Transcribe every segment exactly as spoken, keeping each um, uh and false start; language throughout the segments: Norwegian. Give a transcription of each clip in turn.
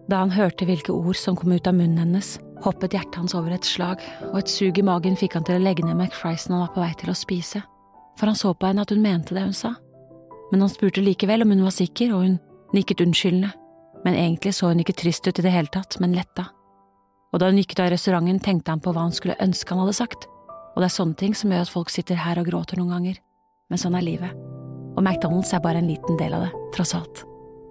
Da han hørte hvilke ord som kom ut av munnen hennes, hoppet hjertet hans over et slag, og et sug i magen fikk han til å legge ned McFriesen han var på vei til å spise, for han så på henne at hun mente det hun sa. Men han spurte likevel om hun var sikker, og hun nikket unnskyldende, men egentlig så hun ikke trist ut i det hele tatt, men letta. Og da hun gikk ut av restauranten, tenkte han på hva han skulle ønske han hadde sagt, og det er sånne ting som gjør at folk sitter her og gråter noen ganger, men sånn er livet. Og McDonald's er bare en liten del av det, tross alt.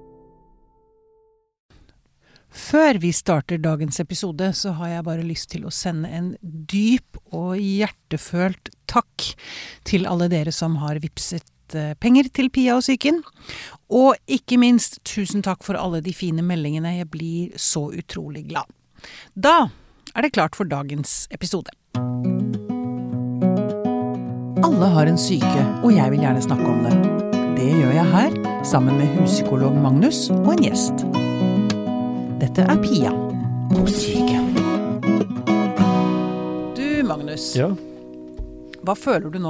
Før vi starter dagens episode, så har jeg bare lyst til å sende en dyp og hjertefølt takk til alle dere som har vipset penger til Pia og Psyken. Og ikke minst, tusen takk for alle de fine meldingene. Jeg blir så utrolig glad. Da er det klart for dagens episode. Alle har en syke, og jeg vil gjerne snakke om det. Det gjør jeg her, sammen med huspsykolog Magnus og en gjest. Dette er Pia og Psyken. Du, Magnus. Ja? Hva føler du nå?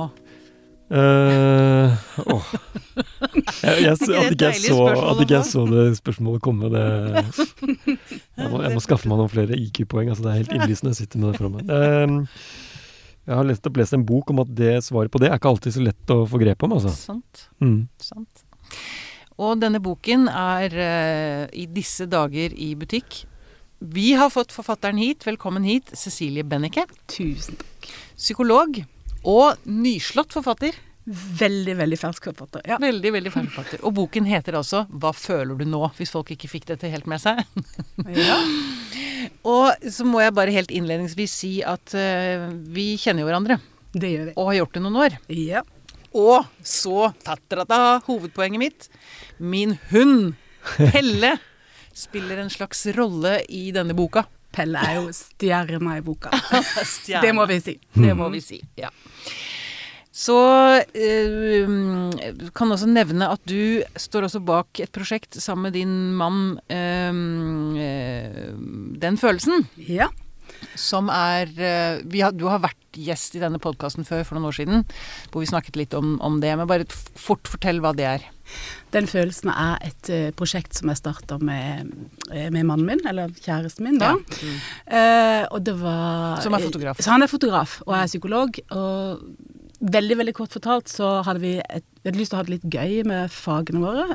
Uh, åh. Jeg, jeg, at, ikke jeg så, at ikke jeg så det spørsmålet komme, det, jeg, må, jeg må skaffe meg noen flere I Q-poeng, altså det er helt innlysende å sitte med det fra meg. Uh, jeg har lest opp lest en bok om at det svaret på det er ikke alltid så lett å få grep om, altså. Sant, mm. sant. Og denne boken er uh, i disse dager i butikk. Vi har fått forfatteren hit, velkommen hit, Cecilie Benneke. Tusen takk. Psykolog og nyslått forfatter. Veldig, veldig fersk forfatter, ja. Veldig, veldig fersk forfatter. Og boken heter altså Hva føler du nå? Hvis folk ikke fikk dette helt med seg. Ja. Og så må jeg bare helt innledningsvis si at uh, vi kjenner jo hverandre. Det gjør vi. Og har gjort det noen år. Ja. Og så, tatrata, hovedpoenget mitt, min hund, Pelle, spiller en slags rolle i denne boka. Pelle er jo stjerna i boka. Stjerne. Det må vi si. Det må vi si, ja. Så eh, kan også nevne at du står også bak et prosjekt sammen med din mann, eh, eh, Den følelsen. Ja. Som er, eh, vi har, du har vært gjest i denne podcasten før, for noen år siden, hvor vi snakket litt om, om det, men bare fort fortell hva det er. Den følelsen er et uh, prosjekt som jeg startet med, med mannen min, eller kjæresten min da. Ja. Mm. Uh, og det var... Som er fotograf. Så han er fotograf, og jeg er psykolog, og veldig, veldig kort fortalt så hadde vi, et, vi hadde lyst til å ha det litt gøy med fagene våre.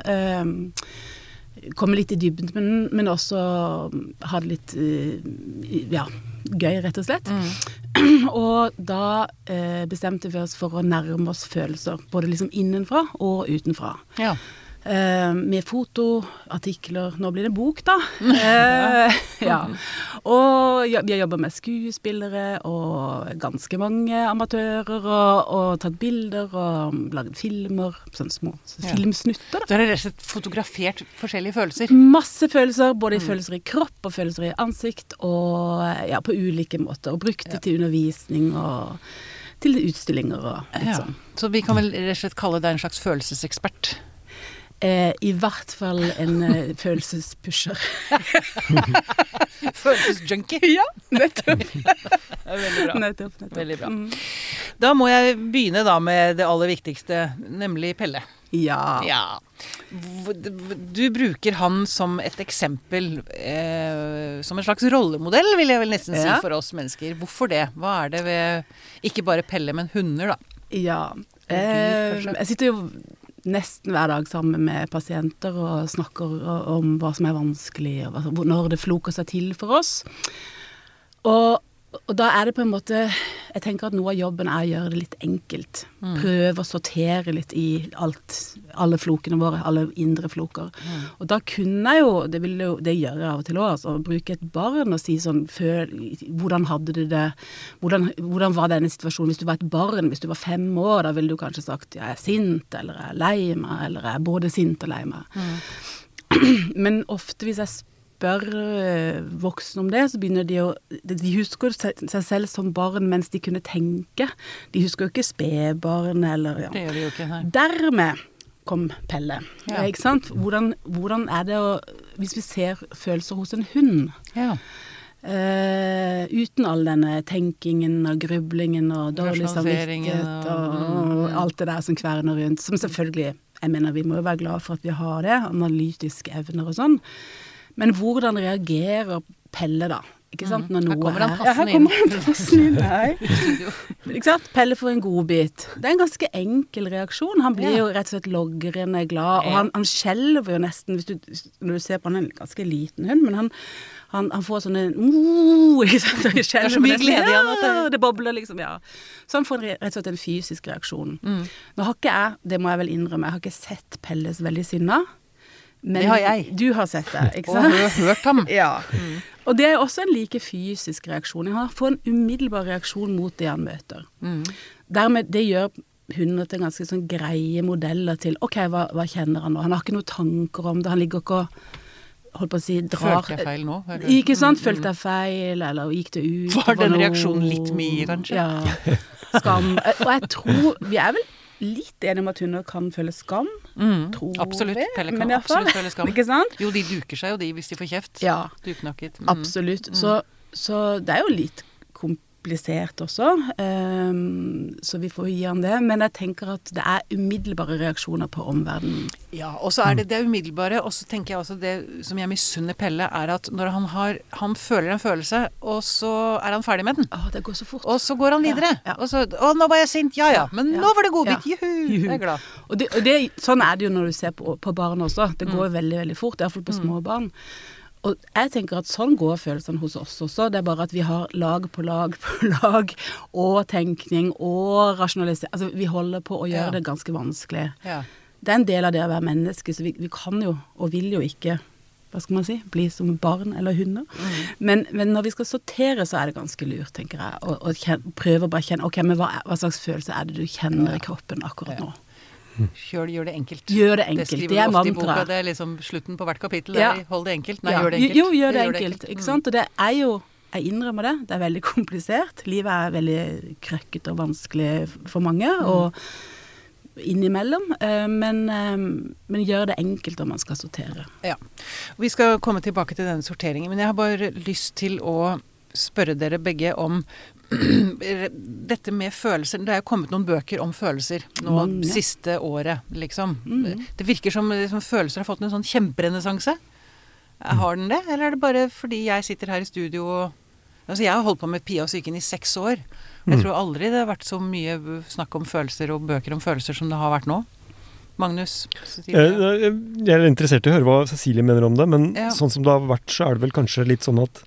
Uh, komme litt i dybden, men, men også ha det litt, uh, ja, gøy rett og slett. Mm. Og da eh, bestemte vi oss for å nærme oss følelser, både liksom innenfra og utenfra. Ja. Eh, med foto, artikler, nå blir det bok da. Eh, ja. Og ja, vi har jobbet med skuespillere og ganske mange amatører, og, og tatt bilder og laget filmer, sånne små så filmsnutter da. Så har dere rett og slett fotografert forskjellige følelser? Masse følelser, både mm. følelser i kropp og følelser i ansikt, og ja, på ulike måter, og brukt det ja. Til undervisning og til utstillinger og litt ja. sånn. Så vi kan vel rett og slett kalle deg en slags følelsesekspert? Eh, I hvert fall en uh, følelsespusher. Følelsesjunkie? Ja, nettopp. Veldig bra. Nettopp, nettopp. Veldig bra. Mm. Da må jeg begynne da med det aller viktigste, nemlig Pelle. Ja. Ja. Du bruker han som et eksempel, eh, som en slags rollemodell, vil jeg vel nesten si ja. For oss mennesker. Hvorfor det? Hva er det ved, ikke bare Pelle, men hunder da? Ja, eh, jeg sitter jo nesten hver dag sammen med pasienter og snakker om hva som er vanskelig, og når det floker seg til for oss. Og, og da er det på en måte, jeg tenker at noe av jobben er å gjøre det litt enkelt. Mm. Prøve å sortere litt i alt, alle flokene våre, alle indre floker. Mm. Og da kunne jeg jo, det, vil jo, det gjør jeg av og til også, altså, bruke et barn og si sånn, føl, hvordan hadde du det, hvordan, hvordan var denne situasjonen hvis du var et barn, hvis du var fem år, da ville du kanskje sagt, jeg er sint, eller jeg er lei meg, eller jeg er både sint og lei meg. Mm. Men ofte hvis jeg spør voksne om det, så begynner de å, de husker seg selv som barn mens de kunne tenke. De husker jo ikke spedbarn, eller ja. Det gjør de jo ikke, nei. Dermed kom Pelle. Ja. Ikke sant? Hvordan, hvordan er det å, hvis vi ser følelser hos en hund, ja. Uh, uten all denne tenkingen og grublingen og dårlig samvittighet og, og alt det der som kverner rundt, som selvfølgelig, jeg mener vi må jo være glad for at vi har det, analytiske evner og sånn, Men hvordan reagerer Pelle da? Ikke sant? Når noe her kommer han er- ja, her passende kommer han passende inn. Hei. Ikke sant? Pelle får en god bit. Det er en ganske enkel reaksjon. Han blir Ja. jo rett og slett logrende glad, og han, han skjelver jo nesten, hvis du, når du ser på han, en ganske liten hund, men han, han, han får sånne, oh, ikke sant? Det er så mye glede i han at det- ja, det bobler liksom, ja. Så han får en, re- rett og slett en fysisk reaksjon. Nå har ikke jeg, det må jeg vel innrømme, jeg har ikke sett Pelles veldig sinna, men Det har jeg. du har sett det, ikke Og sant? hø- hørt ham. Ja, og det er også en like fysisk reaksjon. Han får en umiddelbar reaksjon mot det han møter. Dermed, det gjør hunder til ganske sånn greie modeller til, ok, hva, hva kjenner han nå? Han har ikke noen tanker om det, han ligger ikke og, holdt på å si, drar. Følte jeg feil nå? Eller? Ikke sant? Følte jeg feil, eller gikk det ut? Var den noe- reaksjonen litt mye, kanskje? Ja, skam. Og jeg tror, vi er vel litt enige om at hunder kan føle skam, tror Absolutt. vi, Pelle men kan i hvert fall, absolutt føle skam. ikke sant? Jo, de duker seg jo de hvis de får kjeft. Ja. Duknakket. Mm. Absolutt. Så, så det er jo litt komplisert også, um, så vi får gi han det. Men jeg tenker at det er umiddelbare reaksjoner på omverdenen. Ja, og så er det det umiddelbare, og så tenker jeg også det som jeg misunner Pelle, er at når han har, han føler en følelse, og så er han ferdig med den. Å, det går så fort. Og så går han videre. Ja, ja. Og så, å, nå var jeg sint, ja ja, men Ja, nå var det godbit, ja. juhu, Juhu. jeg er glad. Og, det, og det, sånn er det jo når du ser på, på barn også. Det går jo veldig, veldig fort, i hvert fall på små barn. Og jeg tenker at sånn går følelsene hos oss også. Det er bare at vi har lag på lag på lag, og tenkning, og rasjonalisering. Altså, vi holder på å gjøre Ja. det ganske vanskelig. Ja. Det er en del av det å være menneske, så vi, vi kan jo, og vil jo ikke, hva skal man si, bli som barn eller hunder. Men, men når vi skal sortere, så er det ganske lurt, tenker jeg, og, og kjen, prøve å bare kjenne, ok, men hva, er, hva slags følelse er det du kjenner i kroppen akkurat nå? Kjør, gjør det enkelt. Gjør det enkelt, Det skriver det vi er ofte i boka, mantra. det er liksom slutten på hvert kapittel, Ja. det er hold det enkelt. Nei, Ja. gjør det enkelt. Jo, gjør det enkelt, ikke sant? Og det er jo, jeg innrømmer det, det er veldig komplisert. Livet er veldig krøkket og vanskelig for mange, og innimellom, eh, men, eh, men gjør det enkelt om man skal sortere. Ja. Vi skal komme tilbake til denne sorteringen, men jeg har bare lyst til å spørre dere begge om dette med følelser. Det er jo kommet noen bøker om følelser nå Mange. siste året, liksom. Mhm. Det virker som liksom, følelser har fått en sånn kjemperenessanse. Har den det, eller er det bare fordi jeg sitter her i studio og altså, jeg har holdt på med Pia og psyken i seks år. Jeg tror aldri det har vært så mye snakk om følelser og bøker om følelser som det har vært nå. Magnus? Cecilie? Jeg, jeg er interessert i å høre hva Cecilie mener om det, men Ja. sånn som det har vært, så er det vel kanskje litt sånn at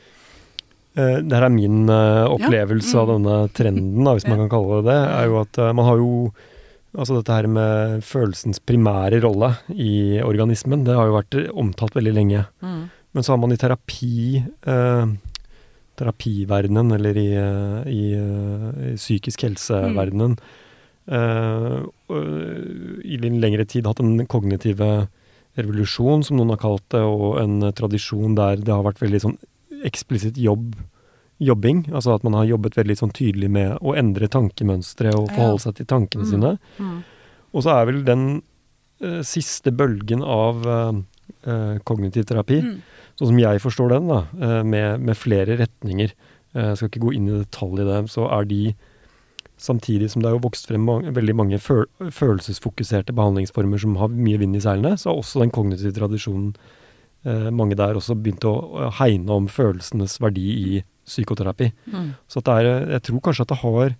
uh, det her er min uh, opplevelse Ja. av denne trenden, da, hvis man Ja. kan kalle det det, er jo at uh, man har jo altså dette her med følelsens primære rolle i organismen, det har jo vært omtalt veldig lenge. Mm. Men så har man i terapi, uh, terapiverdenen, eller i, uh, i, uh, i psykisk helseverdenen, uh, uh, i en lengre tid hatt en kognitive revolusjon, som noen har kalt det, og en uh, tradisjon der det har vært veldig sånn eksplisitt jobb, jobbing, altså at man har jobbet veldig sånn tydelig med å endre tankemønstre og forholde seg til tankene Mm. sine. Mm. Og så er vel den uh, siste bølgen av uh, uh, kognitiv terapi, Mm. sånn som jeg forstår den, da, uh, med, med flere retninger, uh, jeg skal ikke gå inn i detalj i det, så er de, samtidig som det har jo vokst frem mange, veldig mange føl følelsesfokuserte behandlingsformer som har mye vind i seilene, så har også den kognitive tradisjonen, uh, mange der også begynt å uh, hegne om følelsenes verdi i psykoterapi. Mm. Så at det er, jeg tror kanskje at det har,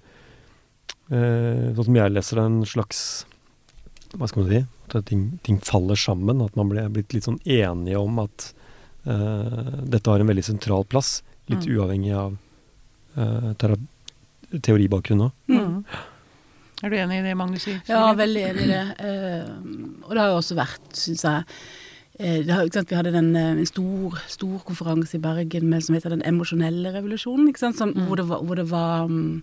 eh, sånn som jeg leser det, en slags, hva skal man si, at ting, ting faller sammen, at man ble blitt litt sånn enige om at eh, dette har en veldig sentral plass, litt Mm. uavhengig av eh, tera- teoribakgrunn nå. Mm. Er du enig i det, Magnus? sier? Ja, veldig enig i det. Eh, og det har jo også vært, synes jeg, eh, det har, ikke sant, vi hadde den, eh, en stor, stor konferanse i Bergen med, som heter Den emosjonelle revolusjonen, ikke sant, som, Mm. hvor det var, hvor det var mm,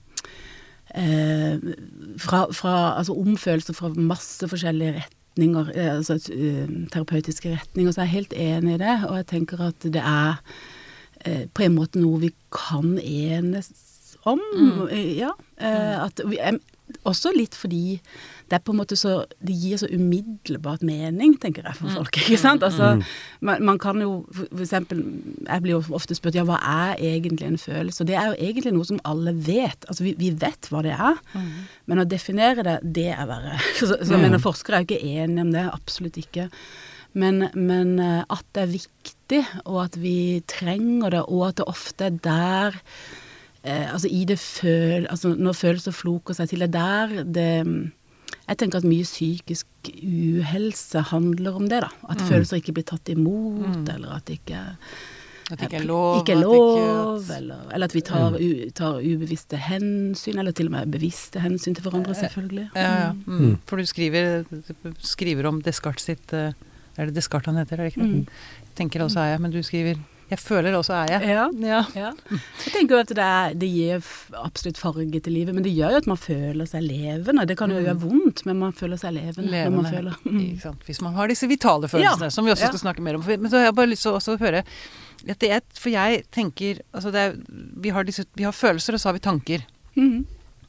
eh, fra, fra, altså omfølelser fra masse forskjellige retninger, eh, altså eh, terapeutiske retninger, så jeg er helt enig i det, og jeg tenker at det er eh, på en måte noe vi kan enes om, Mm. eh, ja, eh, at vi, em, også litt fordi det er på en måte så, det gir så umiddelbart mening, tenker jeg, for folk, ikke sant? Altså, man, man kan jo, for for eksempel, jeg blir jo ofte spurt, ja, hva er egentlig en følelse? Og det er jo egentlig noe som alle vet, altså vi, vi vet hva det er, men å definere det, det er verre. Så, så jeg mener, forskere er jo ikke enige om det, absolutt ikke. Men, men at det er viktig, og at vi trenger det, og at det ofte er der, eh, altså i det føl, altså når følelser floker seg til, det der det, jeg tenker at mye psykisk uhelse handler om det da, at mm. følelser ikke blir tatt imot, mm. eller at det ikke At det ikke er lov. Ikke er lov, ikke... Eller, eller at vi tar, u, tar ubevisste hensyn, eller til og med bevisste hensyn til hverandre, selvfølgelig. Ja, ja. Mm. Mm. For du skriver, skriver om Descartes sitt, er det Descartes han heter, er det ikke det? Mm. Jeg tenker også er jeg, men du skriver, jeg føler også er jeg. Ja, ja. ja. Jeg tenker jo at det, er, det gir absolutt farge til livet, men det gjør jo at man føler seg levende. Det kan jo gjøre vondt, men man føler seg levende. levende. Når man føler. Mm. Ikke sant? Hvis man har disse vitale følelsene, ja. som vi også skal ja. snakke mer om. Men så har jeg bare lyst til å høre, at det er, for jeg tenker, altså det er, vi, har disse, vi har følelser, og så har vi tanker. Mm.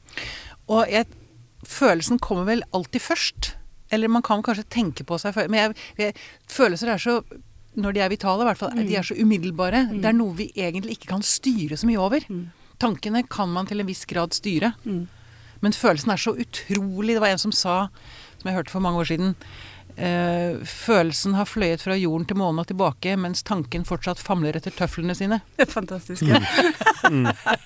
Og jeg, følelsen kommer vel alltid først. Eller man kan kanskje tenke på seg, men jeg, jeg, følelser er så, når de er vitale i hvert fall, mm. de er så umiddelbare. Mm. Det er noe vi egentlig ikke kan styre så mye over. Mm. Tankene kan man til en viss grad styre. Mm. Men følelsen er så utrolig, det var en som sa, som jeg hørte for mange år siden, Uh, følelsen har fløyet fra jorden til månen og tilbake, mens tanken fortsatt famler etter tøflene sine. Det er fantastisk, ja. Mm.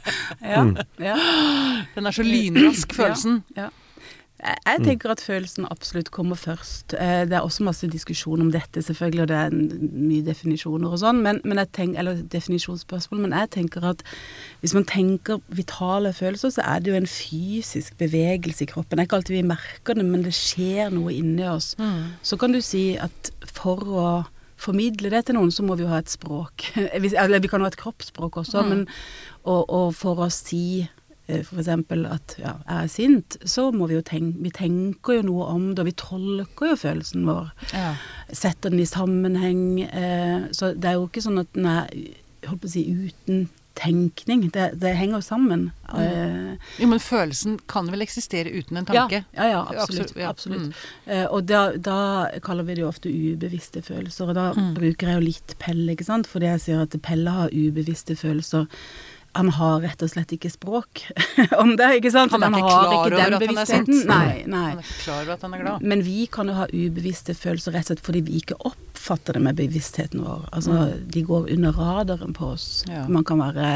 ja, ja. Den er så lynrask, følelsen. Ja, ja. Jeg tenker at følelsen absolutt kommer først. Det er også masse diskusjon om dette, selvfølgelig, og det er mye definisjoner og sånn, men, men jeg tenker, eller definisjonsspørsmål, men jeg tenker at hvis man tenker vitale følelser, så er det jo en fysisk bevegelse i kroppen. Det er ikke alltid vi merker det, men det skjer noe inni oss. Mm. Så kan du si at for å formidle det til noen, så må vi jo ha et språk. Eller vi kan ha et kroppsspråk også, mm. men, og, og for å si for eksempel at ja, jeg er sint, så må vi jo tenke, vi tenker jo noe om det, og vi tolker jo følelsen vår, ja. setter den i sammenheng, eh, så det er jo ikke sånn at den er, holdt på å si, uten tenkning, det, det henger jo sammen. Mm. Eh, jo, men følelsen kan vel eksistere uten en tanke? Ja, ja, ja absolutt. absolutt, absolutt. Mm. Eh, og da, da kaller vi det jo ofte ubevisste følelser, og da mm. bruker jeg jo litt Pelle, ikke sant? Fordi jeg sier at Pelle har ubevisste følelser. Han har rett og slett ikke språk om det, ikke sant? Han er ikke han klar over at han er sint. Nei, nei. Han er ikke klar over at han er glad. Men vi kan jo ha ubevisste følelser rett og slett fordi vi ikke oppfatter det med bevisstheten vår. Altså, mm. de går under radaren på oss. Ja. Man kan være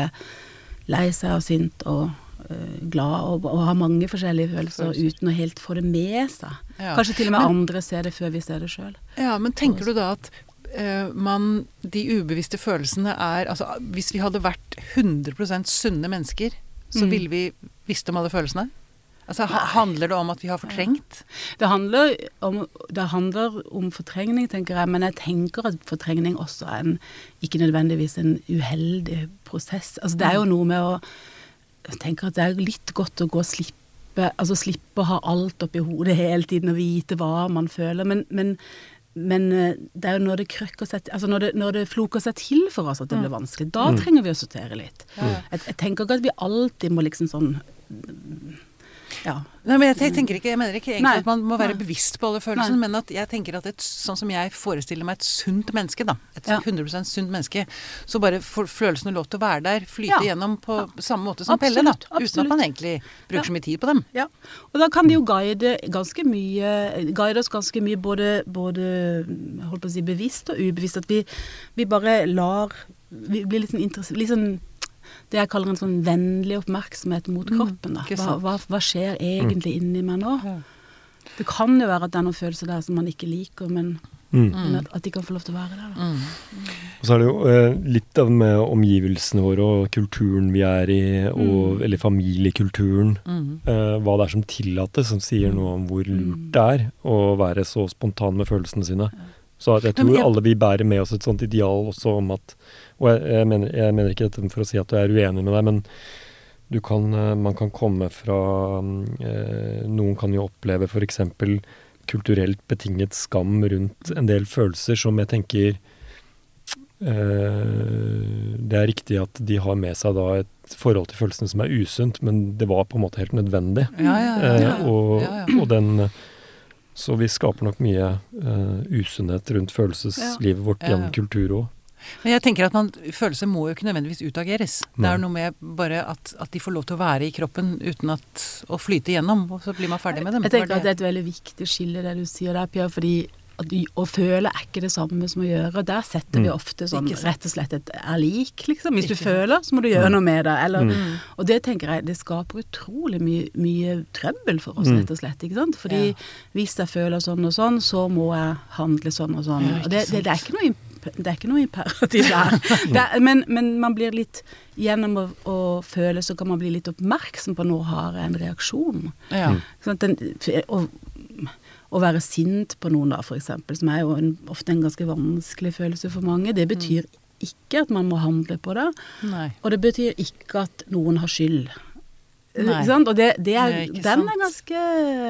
lei seg og sint og uh, glad og, og ha mange forskjellige følelser, følelser uten å helt få det med seg. Ja. Kanskje til og med men, andre ser det før vi ser det selv. Ja, men tenker du da at Uh, man, de ubevisste følelsene er, altså hvis vi hadde vært hundre prosent sunne mennesker, så mm. ville vi visst om alle følelsene? Altså ha, handler det om at vi har fortrengt? Det handler om, det handler om fortrengning, tenker jeg, men jeg tenker at fortrengning også er en, ikke nødvendigvis en uheldig prosess. Altså det er jo noe med å, jeg tenker at det er litt godt å gå og slippe, altså slippe å ha alt opp i hodet hele tiden og vite hva man føler, men, men Men det er jo når det krøkker seg, altså når det, når det floker seg til for oss at det blir vanskelig, da mm. trenger vi å sortere litt. Mm. Jeg, jeg tenker ikke at vi alltid må liksom sånn, ja. Nei, men jeg tenker ikke, jeg mener ikke egentlig Nei. at man må være Nei. bevisst på alle følelsene, men at jeg tenker at et, sånn som jeg forestiller meg et sunt menneske da, et ja. hundre prosent sunt menneske, så bare får følelsene lov til å være der, flyte ja. gjennom på ja. samme måte som absolutt, Pelle da, absolutt. uten at man egentlig bruker ja. så mye tid på dem. Ja, og da kan de jo guide ganske mye, guide oss ganske mye, både, både holdt på å si bevisst og ubevisst, at vi, vi bare lar, vi blir litt sånn interessert, litt sånn det jeg kaller en sånn vennlig oppmerksomhet mot kroppen da. Hva, hva, hva skjer egentlig mm. inni meg nå? Ja. Det kan jo være at det er noen følelser der som man ikke liker, men, mm. men at, at de kan få lov til å være der da. Mm. Mm. Og så er det jo eh, litt av med omgivelsene våre og kulturen vi er i, og, mm. eller familiekulturen, mm. eh, hva det er som tillater, som sier noe om hvor lurt det er å være så spontan med følelsene sine. Ja. Så jeg tror jeg, alle vi bærer med oss et sånt ideal også om at, og jeg, jeg, mener, jeg mener ikke dette for å si at du er uenig med deg, men du kan, man kan komme fra, eh, noen kan jo oppleve for eksempel kulturelt betinget skam rundt en del følelser som jeg tenker, eh, det er riktig at de har med seg da et forhold til følelsene som er usunt, men det var på en måte helt nødvendig. Ja, ja, ja. Eh, og, ja, ja. og den... Så vi skaper nok mye uh, usunnhet rundt følelseslivet vårt ja. gjennom kultur også. Men jeg tenker at man, følelser må jo ikke nødvendigvis utageres. Nei. Det er noe med bare at, at de får lov til å være i kroppen uten at, å flyte igjennom, og så blir man ferdig med dem. Jeg tenker at det er et veldig viktig skille det du sier der, Pia, fordi at å føle er ikke det samme som å gjøre, og der setter vi ofte sånn, rett og slett et er lik, liksom. Hvis du føler, så må du gjøre noe med det, eller, mm. og det tenker jeg, det skaper utrolig mye, mye trøbbel for oss, rett og slett, ikke sant? Fordi ja. Hvis jeg føler sånn og sånn, så må jeg handle sånn og sånn, og det, det, det er ikke noe det er ikke noe imperativ der. Det er, men, men man blir litt, gjennom å, å føle, så kan man bli litt oppmerksom på når har en reaksjon. Ja. Sånn at den, å, å være sint på noen da, for eksempel, som er jo en, ofte en ganske vanskelig følelse for mange, det betyr mm. ikke at man må handle på det, Nei. Og det betyr ikke at noen har skyld. Ikke sant? Og det, det er, Nei, den er ganske...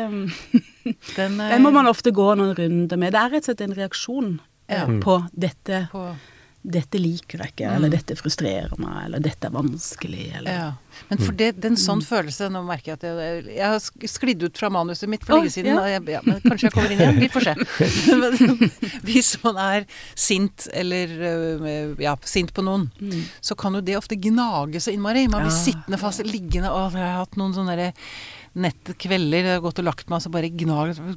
den, er... den må man ofte gå noen runder med. Det er rett og slett en reaksjon. Ja. På dette på. Dette liker jeg ikke, mm. eller dette frustrerer meg, eller dette er vanskelig, eller... Ja. Men for det, den sånn mm. følelse, nå merker jeg at jeg, jeg har sklidd ut fra manuset mitt for lenge oh, siden, ja. Jeg, ja, men kanskje jeg kommer inn igjen, vi får se. Hvis man er sint, eller ja, sint på noen, mm. så kan jo det ofte gnage så innmari. Man blir ja. Sittende fast, liggende, og jeg har hatt noen sånne der nette kvelder, jeg har gått og lagt meg, så bare gnager.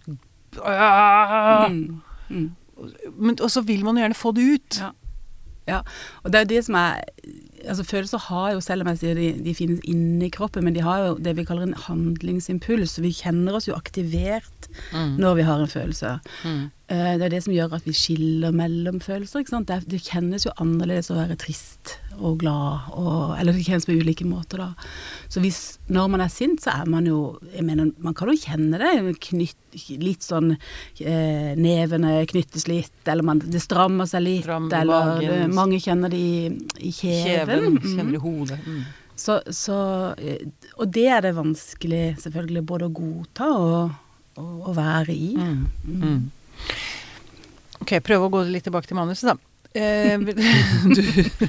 Mm. Mm. Men, og så vil man jo gjerne få det ut. Ja. Ja, og det er det som er, altså følelser har jo, selv om jeg sier de, de finnes inne i kroppen, men de har jo det vi kaller en handlingsimpuls, så vi kjenner oss jo aktivert mm. når vi har en følelse. Mm. Uh, det er det som gjør at vi skiller mellom følelser, ikke sant? Det, det kjennes jo annerledes å være trist og glad, og, eller det kjennes på ulike måter da. Så hvis, når man er sint, så er man jo, jeg mener, man kan jo kjenne det, knytt, litt sånn, eh, nevene knyttes litt, eller man, det strammer seg litt, Strammer eller det, mange kjenner det i, i kjeven. Kjeven, mm. kjenner det i hodet. Mm. Så, så, og det er det vanskelig, selvfølgelig, både å godta og, og, og være i. Mm. Mm. Ok, prøv å gå litt tilbake til manuset da. Eh, du,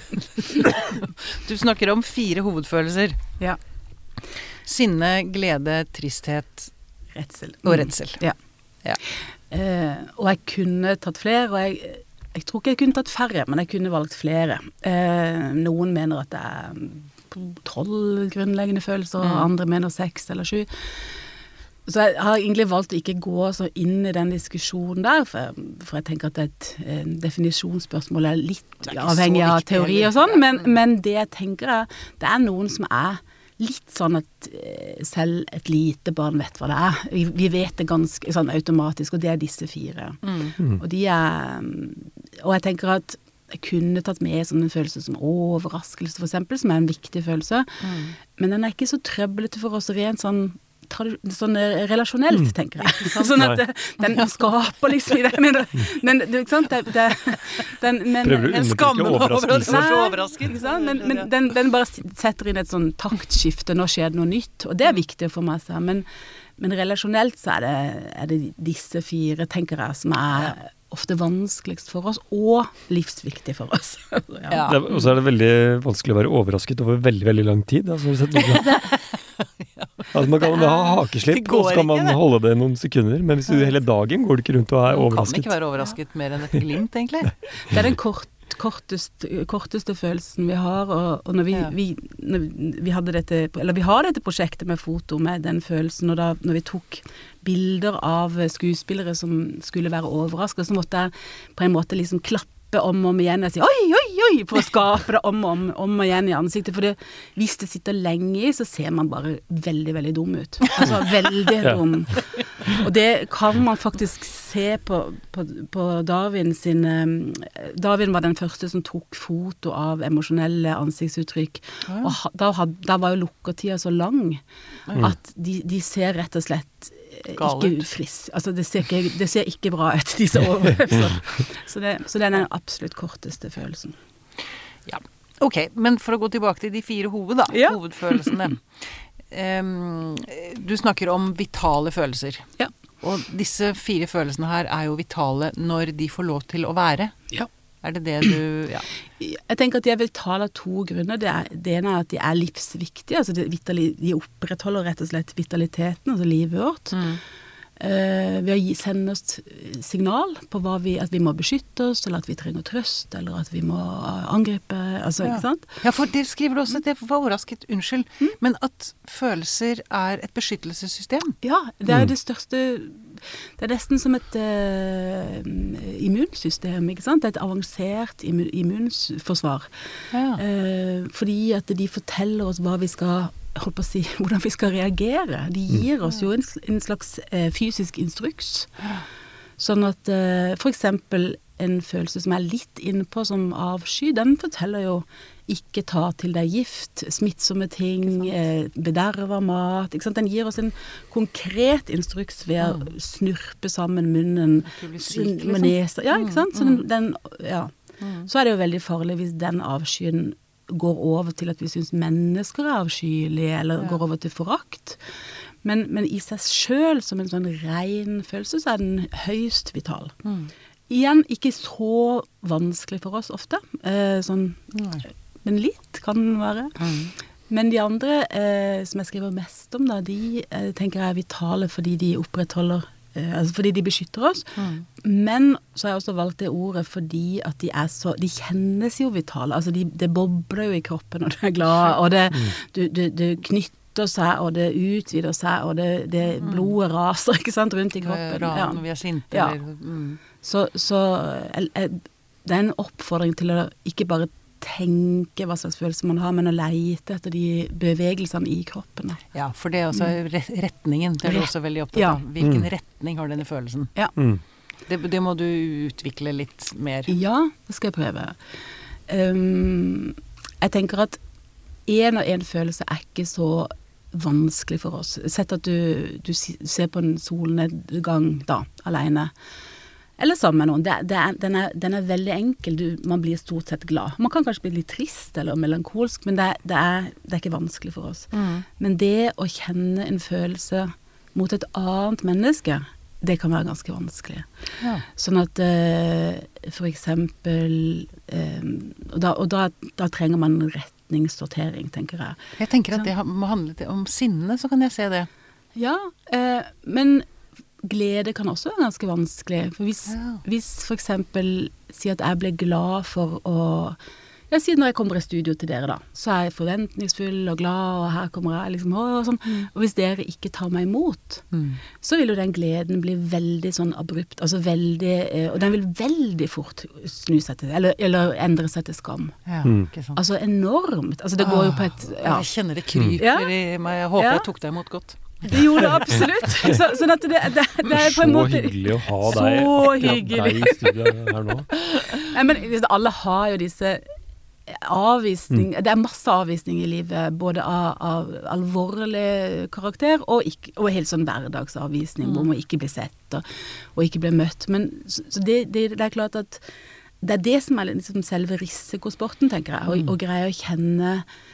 du snakker om fire hovedfølelser. Ja. Sinne, glede, tristhet redsel. og redsel. Ja. Ja. Eh, og jeg kunne tatt flere, og jeg, jeg tror ikke jeg kunne tatt færre, men jeg kunne valgt flere. Eh, noen mener at det er tolv grunnleggende følelser, mm. andre mener seks eller sju. Så jeg har egentlig valgt å ikke gå så inn i den diskusjonen der, for, for jeg tenker at et eh, definisjonsspørsmål er litt er avhengig av teori og sånn, men, men det jeg tenker er, det er noen som er litt sånn at eh, selv et lite barn vet hva det er. Vi, vi vet det ganske sånn automatisk, og det er disse fire. Mm. Og de er, og jeg tenker at jeg kunne tatt med sånn en følelse som overraskelse for eksempel, som er en viktig følelse, mm. men den er ikke så trøblete for oss rent sånn sånn relasjonelt, mm. tenker jeg. Sånn at det, den skaper liksom i det. Men, men, det, ikke sant? Det, det, den, men, Prøver du å undertrykke overraskelse? Nei, overrasket. Ikke sant? Men, men den, den bare setter inn et sånn taktskifte, nå skjer det noe nytt, og det er viktig for meg. Men, men relasjonelt så er det, er det disse fire, tenker jeg, som er ofte vanskeligst for oss, og livsviktig for oss. ja. Ja. Det, og så er det veldig vanskelig å være overrasket over veldig, veldig lang tid. Altså, altså, man kan ha hakeslipp, og så kan man det. holde det noen sekunder, men hvis du hele dagen går du ikke rundt og er overrasket. Man kan ikke være overrasket mer enn et glimt, egentlig. Det er den kort, korteste, korteste følelsen vi har, og, og når, vi, ja. vi, når vi hadde dette, eller vi har dette prosjektet med foto, med den følelsen, og da når vi tok bilder av skuespillere som skulle være overrasket, så måtte jeg på en måte liksom klappe om og om igjen og si oi, oi, oi, for å skape det om og om, om og igjen i ansiktet, for det, hvis det sitter lenge i, så ser man bare veldig, veldig dum ut. Altså veldig dum. Og det kan man faktisk se på, på, på Darwin sin Darwin var den første som tok foto av emosjonelle ansiktsuttrykk, ja. og da, had, da var jo lukkertida så lang at de, de ser rett og slett ikke frisk. Altså det ser ikke, det ser ikke bra ut, disse overlevelsene. Så, det, så det er den absolutt korteste følelsen. Ja, ok, men for å gå tilbake til de fire hoved da, ja. hovedfølelsene. Um, du snakker om vitale følelser. Ja. Og disse fire følelsene her er jo vitale når de får lov til å være. Ja. Er det det du... Ja. Jeg tenker at de er vitale av to grunner. Det, er, det ene er at de er livsviktige, altså de, de opprettholder rett og slett vitaliteten, altså livet vårt. Mm. Uh, ved å gi, sende oss signal på hva vi, at vi må beskytte oss, eller at vi trenger trøst, eller at vi må angripe, altså, ja. ikke sant? Ja, for det skriver du også, det var overrasket, unnskyld, mm. men at følelser er et beskyttelsessystem. Ja, det er mm. det største det er nesten som et uh, immunsystem, ikke sant? Det er et avansert immun, immunforsvar. Ja. Uh, fordi at de forteller oss hva vi skal, holdt på å si, hvordan vi skal reagere. De gir oss jo en, en slags uh, fysisk instruks. Sånn at uh, for eksempel en følelse som er litt innpå som avsky, den forteller jo ikke ta til deg gift, smittsomme ting, eh, bederva mat, ikke sant? Den gir oss en konkret instruks ved å mm. snurpe sammen munnen syk, med nesa. Ja, ikke sant? Så, den, den, ja. mm. Så er det jo veldig farlig hvis den avskyen går over til at vi synes mennesker er avskyelige, eller ja. Går over til forakt. Men, men i seg selv, som en sånn ren følelse, så er den høyst vital. Mm. Igjen, ikke så vanskelig for oss ofte, eh, sånn, men litt kan den være. Mm. Men de andre eh, som jeg skriver mest om, da, de eh, tenker jeg er vitale fordi de opprettholder, eh, altså fordi de beskytter oss. Mm. Men så har jeg også valgt det ordet fordi at de er så, de kjennes jo vitale, altså de, det bobler jo i kroppen når du er glad, og det, mm. du, du, du knytter seg, og det utvider seg, og det, det blodet raser, ikke sant, rundt i kroppen. Ran, ja. Når vi er sinte, ja. Eller... Mm. Så, så det er en oppfordring til å ikke bare tenke hva slags følelse man har, men å leite etter de bevegelsene i kroppen. Ja, for det er også retningen, det er du også veldig opptatt av. Hvilken mm. retning har denne følelsen? Ja. Mm. Det, det må du utvikle litt mer. Ja, det skal jeg prøve. Um, jeg tenker at en og en følelse er ikke så vanskelig for oss. Sett at du, du ser på en solnedgang da, alene. Eller sammen med noen. Det, det er, den, er, den er veldig enkel. Du, man blir stort sett glad. Man kan kanskje bli litt trist eller melankolsk, men det, det, er, det er ikke vanskelig for oss. Mm. Men det å kjenne en følelse mot et annet menneske, det kan være ganske vanskelig. Ja. Sånn at uh, for eksempel uh, og, da, og da, da trenger man retningssortering, tenker jeg. Jeg tenker at det må handle om sinne, så kan jeg se det. Ja, uh, men glede kan også være ganske vanskelig. For hvis, ja. hvis for eksempel sier at jeg ble glad for å jeg sier når jeg kommer i studio til dere da, så er jeg forventningsfull og glad, og her kommer jeg liksom, og sånn. Mm. Og hvis dere ikke tar meg imot, mm. så vil jo den gleden bli veldig sånn abrupt, altså veldig, og den vil veldig fort snu seg til, eller, eller endre seg til skam. Ja, mm. ikke sant. Altså enormt. Altså det går jo på et... Ja. Jeg kjenner det kryper ja. I meg, jeg håper ja. Jeg tok deg imot godt. Det gjorde det absolutt. Så, sånn at det, det, det er på en måte... Så hyggelig å ha deg, deg i studio her nå. Nei, men alle har jo disse avvisning, mm. det er masse avvisning i livet, både av, av alvorlig karakter og, ikke, og helt sånn hverdagsavvisning, mm. hvor man ikke blir sett og, og ikke blir møtt. Men så, så det, det, det er klart at det er det som er liksom selve risikosporten, tenker jeg, og, mm. og greie å kjenne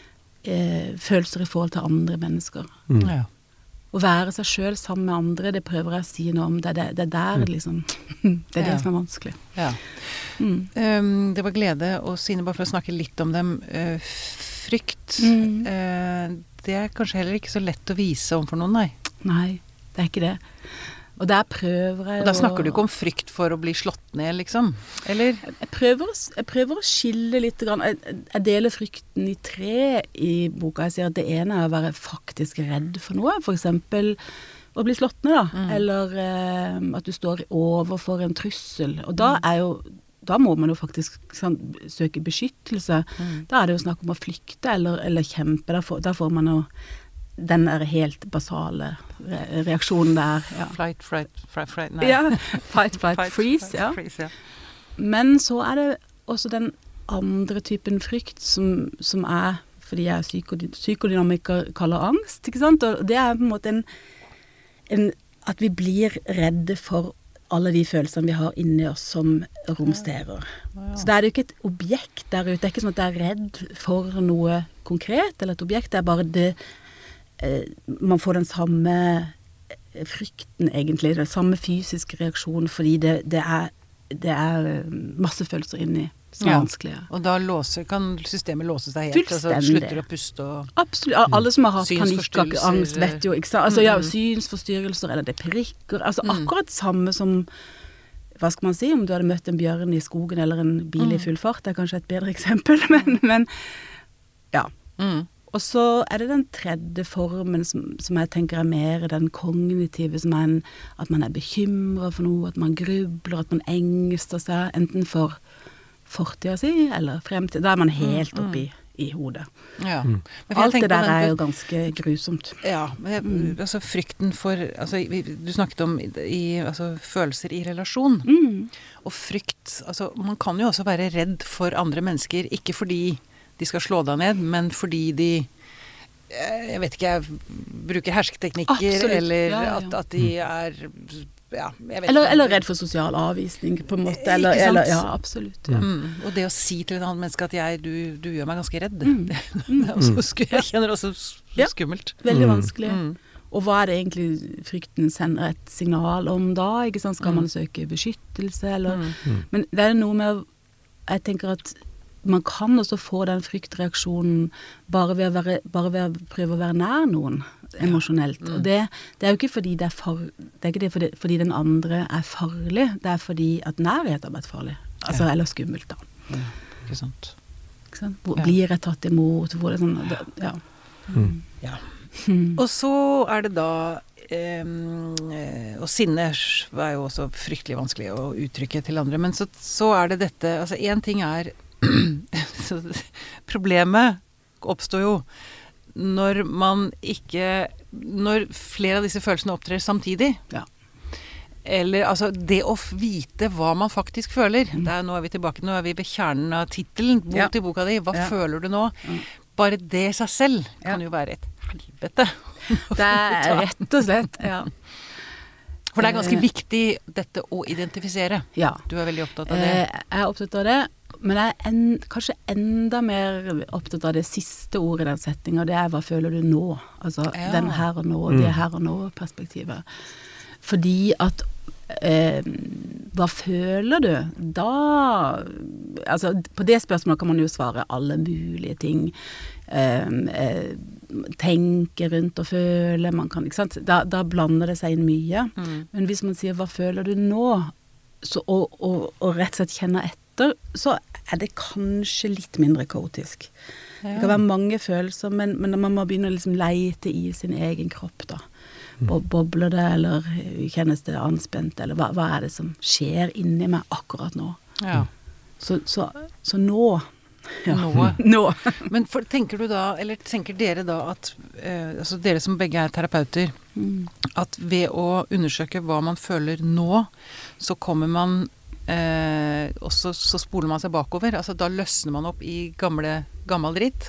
eh, følelser i forhold til andre mennesker. Mm. Ja. Å være seg selv sammen med andre, det prøver jeg å si noe om. Det er, det, det er der liksom, det er det ja. Som er vanskelig. Ja. Mm. Um, det var glede, og Sine, bare for å snakke litt om dem, uh, frykt, mm. uh, det er kanskje heller ikke så lett å vise om for noen, nei? Nei, det er ikke det. Og der prøver jeg Og da snakker å... du ikke om frykt for å bli slått ned, liksom? Eller? Jeg prøver, jeg prøver å skille litt. Jeg, jeg deler frykten i tre i boka. Jeg sier at det ene er å være faktisk redd for noe. For eksempel å bli slått ned, da. Mm. Eller eh, at du står overfor en trussel. Og da er jo da må man jo faktisk sånn, søke beskyttelse. Mm. Da er det jo snakk om å flykte eller, eller kjempe. Da får, da får man jo den er helt basale re reaksjonen der. Ja. Flight, fright, fright, fright, nei. Ja, fight, flight, fight, freeze, fight, ja. freeze, ja. Men så er det også den andre typen frykt som, som er, fordi jeg er psykody psykodynamiker, kaller angst, ikke sant? Og det er på en måte en, en, at vi blir redde for alle de følelsene vi har inni oss som romsterer. Ja. Så det er jo ikke et objekt der ute. Det er ikke sånn at jeg er redd for noe konkret, eller et objekt. Det er bare det man får den samme frykten egentlig, den samme fysiske reaksjonen, fordi det, det, er, det er masse følelser inni som er ja. Vanskelige. Og da låser, kan systemet låse seg helt, altså slutter å puste og... Absolutt, alle som har hatt panikkangst vet jo, ikke sant? Altså ja, synsforstyrrelser, eller det prikker, altså mm. akkurat samme som, hva skal man si, om du hadde møtt en bjørn i skogen eller en bil mm. i full fart, det er kanskje et bedre eksempel, men, men ja. Mm. Og så er det den tredje formen som, som jeg tenker er mer den kognitive, som er en, at man er bekymret for noe, at man grubler, at man engster seg, enten for fortida si, eller fremtid. Da er man helt oppi i hodet. Ja. Mm. Alt det der er jo ganske grusomt. Ja, men jeg, mm. altså frykten for, altså du snakket om i, altså, følelser i relasjon, Mm. og frykt, altså man kan jo også være redd for andre mennesker, ikke fordi de skal slå deg ned, men fordi de, jeg vet ikke, jeg bruker hersketeknikker, Absolutt. eller Ja, ja, ja. At, at de er, ja, jeg vet Eller, ikke. eller redd for sosial avvisning, på en måte. Eller, Ikke sant? eller, ja, absolutt. Ja. Mm. Og det å si til et annet menneske at jeg, du, du gjør meg ganske redd, Mm. det, det er også sku, jeg kjenner det også Ja. skummelt. Veldig Mm. vanskelig. Mm. Og hva er det egentlig frykten sender et signal om da? Ikke sant? Skal Mm. man søke beskyttelse, eller? Mm. Mm. Men det er noe med å, jeg tenker at man kan også få den fryktreaksjonen bare ved å, være, bare ved å prøve å være nær noen emosjonelt. Mm. Og det, det er jo ikke fordi det er, far, det er ikke det fordi, fordi den andre er farlig, det er fordi at nærhet har vært farlig. Altså, Ja. eller skummelt da. Ja, ikke sant. Ikke sant? Hvor Ja. blir jeg tatt imot? Hvor er det sånn, det, ja. Mm. Ja. Mm. Og så er det da eh, og sinne er jo også fryktelig vanskelig å uttrykke til andre, men så, så er det dette, altså en ting er så problemet oppstår jo når man ikke, når flere av disse følelsene opptrer samtidig. Ja. Eller altså det å vite hva man faktisk føler. Det er, nå er vi tilbake, nå er vi ved kjernen av titelen bok Ja. til boka di. Hva Ja. føler du nå? Mm. Bare det i seg selv kan Ja. jo være et helvete. Det er rett og slett, ja. For det er ganske Eh, viktig dette å identifisere. Ja. Du er veldig opptatt av det. Eh, jeg er opptatt av det, men jeg er en, kanskje enda mer opptatt av det siste ordet i den setningen, og det er hva føler du nå? Altså Ja. den her og nå, Mm. det her og nå-perspektivet. Fordi at eh, hva føler du? Da altså på det spørsmålet kan man jo svare alle mulige ting. Eh, eh, tenke rundt og føle, man kan, ikke sant? Da, da blander det seg inn mye. Mm. Men hvis man sier hva føler du nå, så, og, og, og rett og slett kjenner etter, så er det kanskje litt mindre kaotisk. Det kan være mange følelser, men, men man må begynne å liksom leite i sin egen kropp da. Bo- Bobler det, eller kjennes det anspent, eller hva, hva er det som skjer inni meg akkurat nå? Ja. Så, så, så nå, ja. Nå. nå. Men for, tenker du da, eller tenker dere da at, eh, altså dere som begge er terapeuter, Mm. at ved å undersøke hva man føler nå, så kommer man, eh, og så, så spoler man seg bakover. Altså da løsner man opp i gamle, gammel dritt.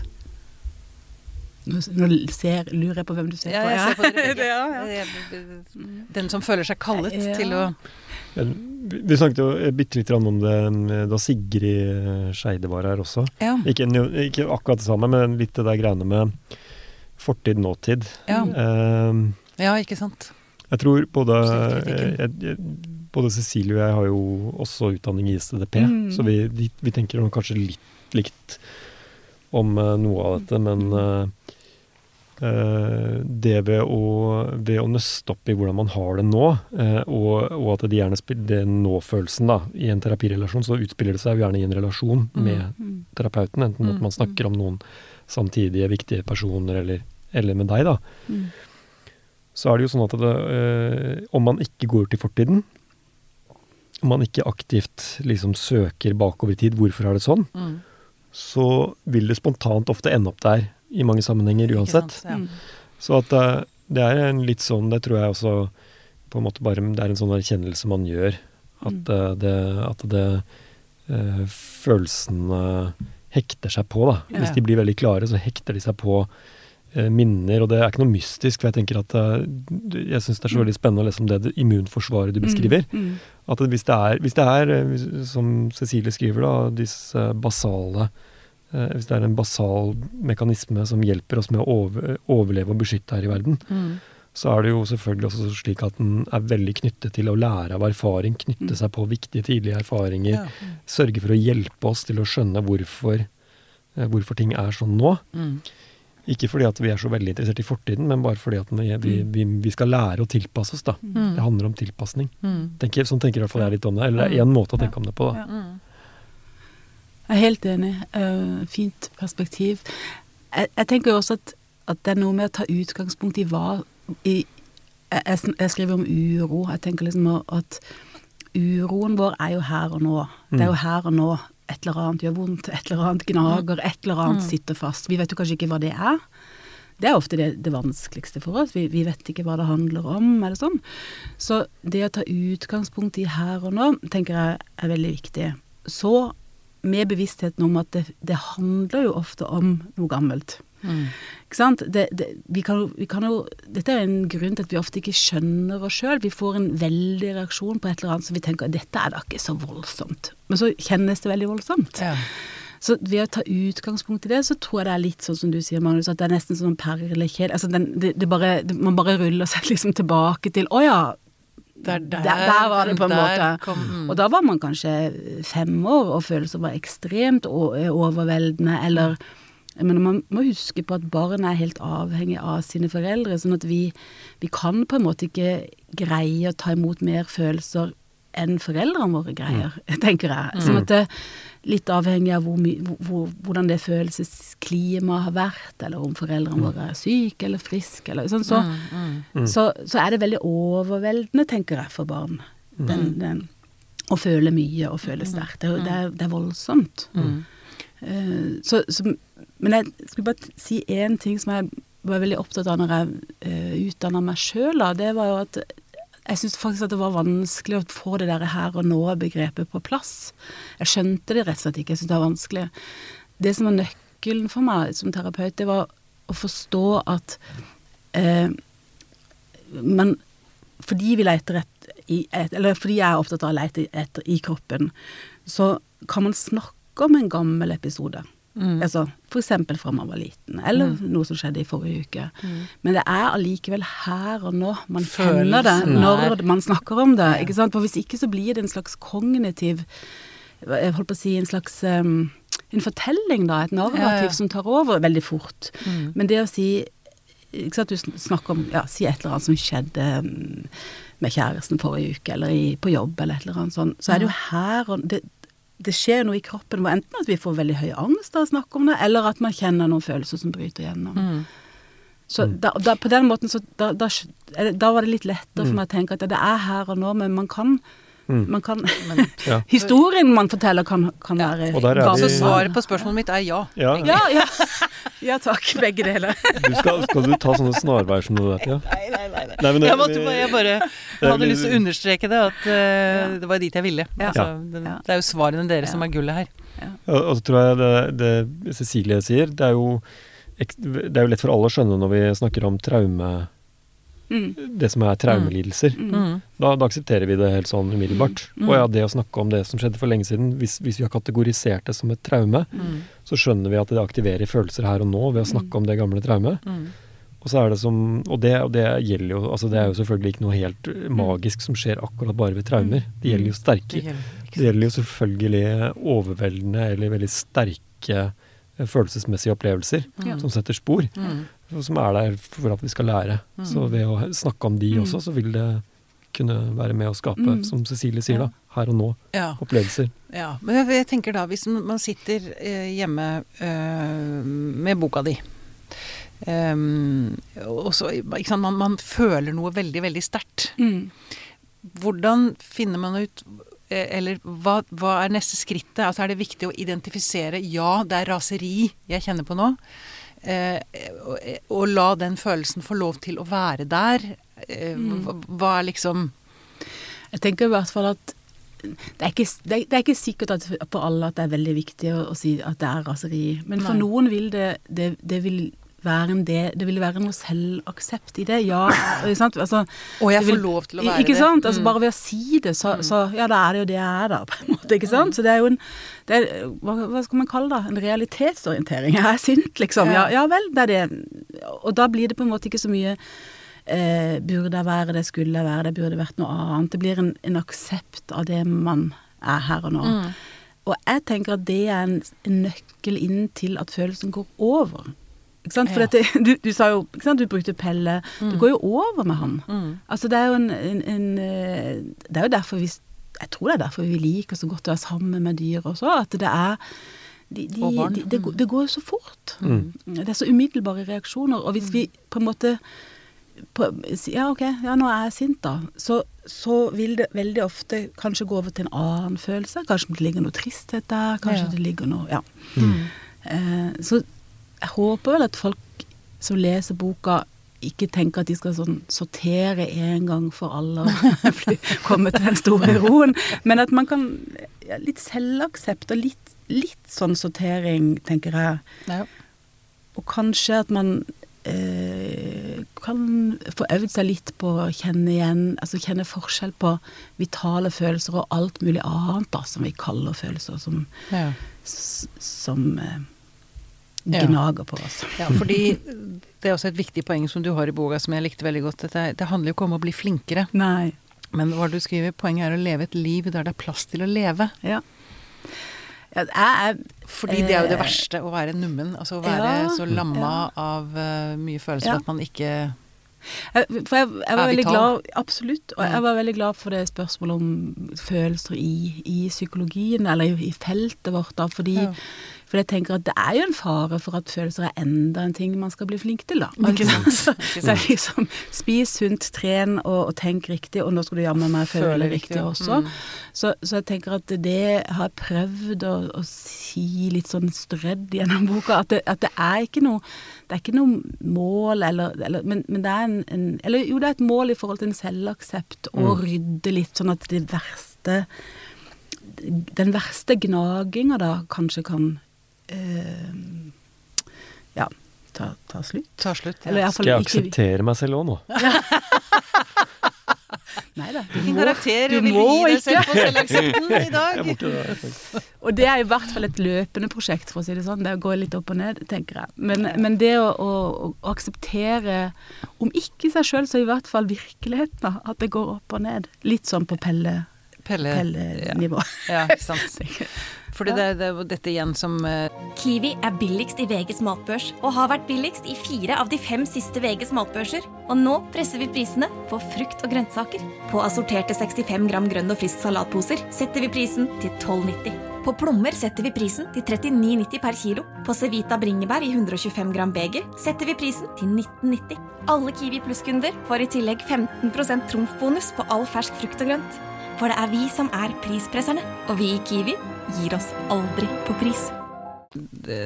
Nå, nå ser, lurer jeg på hvem du ser Ja, på. jeg ser på dere begge. Det, ja, ja. Det- Den som føler seg kallet Ja. til å... Men Vi vi snakket jo bitte litt om det eh, da Sigrid Skeide var her også. Ja, Ikke, nø- ikke akkurat det samme, men litt det der greiene med fortid, nåtid. ja, Eh, ja, ikke sant? jeg tror både, Selvkritikken. jeg, jeg, både Cecilie og jeg har jo også utdanning i I S T D P, Mm. så vi, vi, vi tenker nok kanskje litt likt om eh, noe av dette, men eh, eh, det ved å, ved å nøste opp i hvordan man har det nå, eh, og, og at det gjerne spiller den nå-følelsen da, i en terapirelasjon, så utspiller det seg jo gjerne i en relasjon Mm. med Mm. terapeuten, enten at Mm, man snakker om noen samtidige viktige personer, eller, eller med deg da. Mm. Så er det jo sånn at det, eh, om man ikke går til fortiden, om man ikke aktivt liksom søker bakover i tid, hvorfor er det sånn, Mm. så vil det spontant ofte ende opp der i mange sammenhenger Ikke uansett. sant? Ja. Mm. Så at det, det er en litt sånn, det tror jeg også på en måte bare, det er en sånn erkjennelse man gjør, at Mm. det, det, at det eh, følelsene hekter seg på da. Ja. Hvis de blir veldig klare, så hekter de seg på eh, minner, og det er ikke noe mystisk, for jeg tenker at eh, jeg synes det er så veldig spennende å lese om det, det immunforsvaret du beskriver. Mm. Mm. At hvis det er, hvis det er eh, hvis- som Cecilie skriver da, disse basale, eh, hvis det er en basal mekanisme som hjelper oss med å over, overleve og beskytte her i verden, Mm. så er det jo selvfølgelig også slik at den er veldig knyttet til å lære av erfaring, knytte Mm. seg på viktige tidlige erfaringer, Ja. sørge for å hjelpe oss til å skjønne hvorfor, eh, hvorfor ting er sånn nå. Mm. Ikke fordi at vi er så veldig interessert i fortiden, men bare fordi at vi, vi, vi, vi skal lære å tilpasse oss da. Mm. Det handler om tilpasning. Mm. Tenker, sånn tenker i hvert fall jeg litt om det. Eller det er én måte å tenke om det på, da. Ja. Mm. Jeg er helt enig. Eh, fint perspektiv. jeg, jeg tenker jo også at, at det er noe med å ta utgangspunkt i hva i, jeg, jeg skriver om uro. Jeg tenker liksom at uroen vår er jo her og nå. Det er jo her og nå. Et eller annet gjør vondt, et eller annet gnager, et eller annet sitter fast. Vi vet jo kanskje ikke hva det er. Det er ofte det, det vanskeligste for oss. Vi, vi vet ikke hva det handler om, eller sånn. Så det å ta utgangspunkt i her og nå, tenker jeg er veldig viktig. Så med bevisstheten om at det, det handler jo ofte om noe gammelt. Mm. Ikke sant? Det, det, vi kan, vi kan jo, dette er en grunn til at vi ofte ikke skjønner oss selv. Vi får en veldig reaksjon på et eller annet, så vi tenker, dette er da ikke så voldsomt. Men så kjennes det veldig voldsomt. Ja. Så ved å ta utgangspunkt i det, så tror jeg det er litt sånn som du sier, Magnus, at det er nesten sånn perlekjed. Altså, den, det, det bare, det, man bare ruller seg liksom tilbake til, åja, der, der, der, der var det på en måte. Kom, mm. Og da var man kanskje fem år, og følelser var ekstremt overveldende, eller, men man må huske på at barn er helt avhengig av sine foreldre, sånn at vi, vi kan på en måte ikke greie å ta imot mer følelser enn foreldrene våre greier, mm. tenker jeg. Sånn at det litt avhengig av hvor, hvor, hvordan det følelsesklima har vært, eller om foreldrene våre er syke eller friske, eller sånn, så, mm, mm. så, så er det veldig overveldende, tenker jeg, for barn. Den, den, å føle mye og føle sterkt. Det, det, er, det er voldsomt. Mm. Uh, så, så, men jeg skulle bare si en ting som jeg var veldig opptatt av når jeg uh, utdannet meg selv, da, det var jo at jeg synes faktisk at det var vanskelig å få det der her og nå-begrepet på plass. Jeg skjønte det rett og slett ikke, jeg synes det var vanskelig. Det som var nøkkelen for meg som terapeut, det var å forstå at eh, man, fordi vi leter etter, i et, eller fordi jeg er opptatt av å lete etter i kroppen, så kan man snakke om en gammel episode. Mm. Altså, for eksempel fra man var liten, eller mm. noe som skjedde i forrige uke. Mm. Men det er allikevel her og nå man føler det når man snakker om det, ikke sant? For hvis ikke så blir det en slags kognitiv, jeg holdt på å si en slags um, en fortelling da, et narrativ ja, ja. Som tar over veldig fort. Mm. Men det å si, ikke sant, du snakker om, ja, si et eller annet som skjedde med kjæresten forrige uke, eller i, på jobb, eller et eller annet sånt, så er det jo her og det det skjer noe i kroppen hvor enten at vi får veldig høy angst av å snakke om det, eller at man kjenner noen følelser som bryter gjennom. Mm. Så da, da, på den måten, så da, da, da var det litt lettere for meg å tenke at det er her og nå, men man kan, mm. man kan men, ja. Historien man forteller kan, kan ja. Være gal. Så svaret på spørsmålet mitt er ja. Ja, ja, ja. Ja takk, begge deler. Du skal, skal du ta sånne snarveier som du vet, ja? Nei, nei, nei. nei. nei men, jeg, måtte, jeg bare jeg hadde lyst til å understreke det, at uh, ja. Det var dit jeg ville. Ja. Altså, det, det er jo svarene dere ja. Som er gullet her. Ja. Og, og så tror jeg det, det Cecilie sier, det er, jo, det er jo lett for alle å skjønne når vi snakker om traume, mm. det som er traumelidelser. Mm. Da, da aksepterer vi det helt sånn umiddelbart. Mm. Og ja, det å snakke om det som skjedde for lenge siden, hvis, hvis vi har kategorisert det som et traume, mm. så skjønner vi at det aktiverer følelser her og nå ved å snakke mm. om det gamle traumet. Mm. Og så er det som, og det, og det gjelder jo, altså det er jo selvfølgelig ikke noe helt magisk som skjer akkurat bare ved traumer. Det gjelder jo sterke, det gjelder, det gjelder jo selvfølgelig overveldende eller veldig sterke følelsesmessige opplevelser ja. Som setter spor, mm. som er der for at vi skal lære. Mm. Så ved å snakke om de også, så vil det kunne være med å skape, mm. som Cecilie sier da, her og nå, ja. Opplevelser. Ja, men jeg, jeg tenker da, hvis man sitter eh, hjemme eh, med boka di, Um, og så, ikke sant, man, man føler noe veldig, veldig sterkt. Mm. Hvordan finner man ut, eller hva, hva er neste skrittet? Altså er det viktig å identifisere, ja, det er raseri jeg kjenner på nå, eh, og, og la den følelsen få lov til å være der. Eh, mm. hva, hva er liksom... Jeg tenker i hvert fall at det er ikke, det er, det er ikke sikkert at for alle at det er veldig viktig å, å si at det er raseri, men for Nei. Noen vil det, det, det vil være en det, det vil være noe selvaksept i det, ja, ikke sant? Altså, og jeg vil, får lov til å være ikke det. Sant? Altså, bare ved å si det, så, så ja, da er det jo det jeg er da, på en måte, ikke sant? Så det er jo en, det er, hva, hva skal man kalle det? En realitetsorientering. Jeg er sint, liksom. Ja, ja vel, det er det. Og da blir det på en måte ikke så mye eh, burde jeg være det, skulle jeg være det, burde vært noe annet. Det blir en, en aksept av det man er her og nå. Mm. Og jeg tenker at det er en, en nøkkel inn til at følelsen går over. Ikke sant? For ja. Dette, du, du sa jo, ikke sant, du brukte Pelle, mm. det går jo over med han. Mm. Altså det er jo en, en, en, det er jo derfor vi, jeg tror det er derfor vi liker så godt å være sammen med dyr også, at det er, de, de, Og barn. de, det, går- det går jo så fort. Mm. Det er så umiddelbare reaksjoner, og hvis vi på en måte på, ja, ok, ja, nå er jeg sint da, så, så vil det veldig ofte kanskje gå over til en annen følelse, kanskje det ligger noe tristhet der, kanskje Ja. det ligger noe, ja. Mm. Eh, så jeg håper vel at folk som leser boka ikke tenker at de skal sånn sortere en gang for alle og komme til den store roen, men at man kan ja, litt selvaksept og litt, litt sånn sortering, tenker jeg. Ja. Og kanskje at man eh, kan få øvd seg litt på å kjenne igjen, altså kjenne forskjell på vitale følelser og alt mulig annet da, som vi kaller følelser, som, Ja. s- som eh, Ja. gnager på oss. Ja, fordi det er også et viktig poeng som du har i boka, som jeg likte veldig godt. Dette, det handler jo ikke om å bli flinkere, Nei. men hva du skriver, poenget er å leve et liv der det er plass til å leve. Ja. Ja, jeg er Fordi det er jo det eh, verste, å være nummen, altså å være Ja, så lamma ja. av uh, mye følelser Ja. at man ikke... jeg, For jeg, jeg var Er veldig vital. glad, absolutt, og Mm. jeg var veldig glad for det spørsmålet om følelser i, i psykologien, eller i, i feltet vårt da, fordi Ja. For jeg tenker at det er jo en fare for at følelser er enda en ting man skal bli flink til, da. Ikke sant? Så Ikke det er sant. liksom, spis sunt, tren og, og tenk riktig, og nå skal du jammen meg føle, Føle riktig riktig, ja. også. Mm. Så, så jeg tenker at det har jeg prøvd å, å si litt sånn strødd gjennom boka, at det, at det er ikke noe, det er ikke noe mål, eller, eller men, men det er en, en, eller jo, det er et mål i forhold til en selvaksept, og rydde litt sånn at det verste, den verste gnaginga da kanskje kan eh, ja, ta, ta slutt. Ta slutt, Eller i ja. hvert fall Skal jeg ikke- akseptere meg selv også nå? Neida, du Din må- karakter du vil må gi deg ikke. selv på selvaksepten i dag. Jeg må ikke det. Og det er i hvert fall et løpende prosjekt, for å si det sånn. Det går litt opp og ned, tenker jeg. Men, men det å, å, å akseptere, om ikke seg selv, så i hvert fall virkeligheten, da, at det går opp og ned. Litt sånn på pelle, Pelle. pellenivå. Ja, ikke sant. Fordi det, er- det er jo dette igjen som eh, Kiwi er billigst i V G's matbørs og har vært billigst i fire av de fem siste V G's matbørser. Og nå presser vi prisene på frukt og grønnsaker. På assorterte sekstifem gram grønn og frisk salatposer setter vi prisen til tolv nitti. På plommer setter vi prisen til trettini nitti per kilo. På Cevita bringebær i hundre og tjuefem gram beger setter vi prisen til nitten nitti. Alle Kiwi Pluss-kunder får i tillegg femten prosent trumfbonus på all fersk frukt og grønt. For det er vi som er prispresserne, og vi i Kiwi gir oss aldri på pris. det,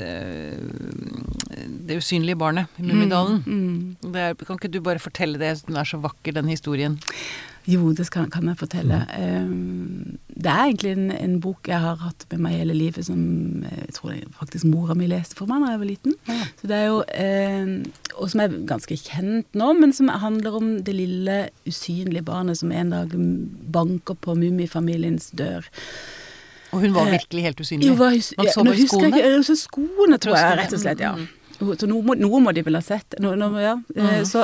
det usynlige barnet i Mummidalen. Mm. Det er, kan ikke du bare fortelle det? Den er så vakker, den historien. Jo, det kan, kan jeg fortelle. Um, det er egentlig en, en bok jeg har hatt med meg hele livet, som jeg tror jeg, faktisk mora mi leste for meg da jeg var liten. Ja. Så det er jo, um, og som er ganske kjent nå, men som handler om det lille usynlige barnet som en dag banker på Mummifamiliens dør. Og hun var virkelig helt usynlig. Jo, hva hus Man så nå bare husker jeg skoene. ikke, så skoene tror jeg, skoene, rett og slett, ja. mm, Så noe må, noe må de vel ha sett. No, no, ja. eh, Mm. Så,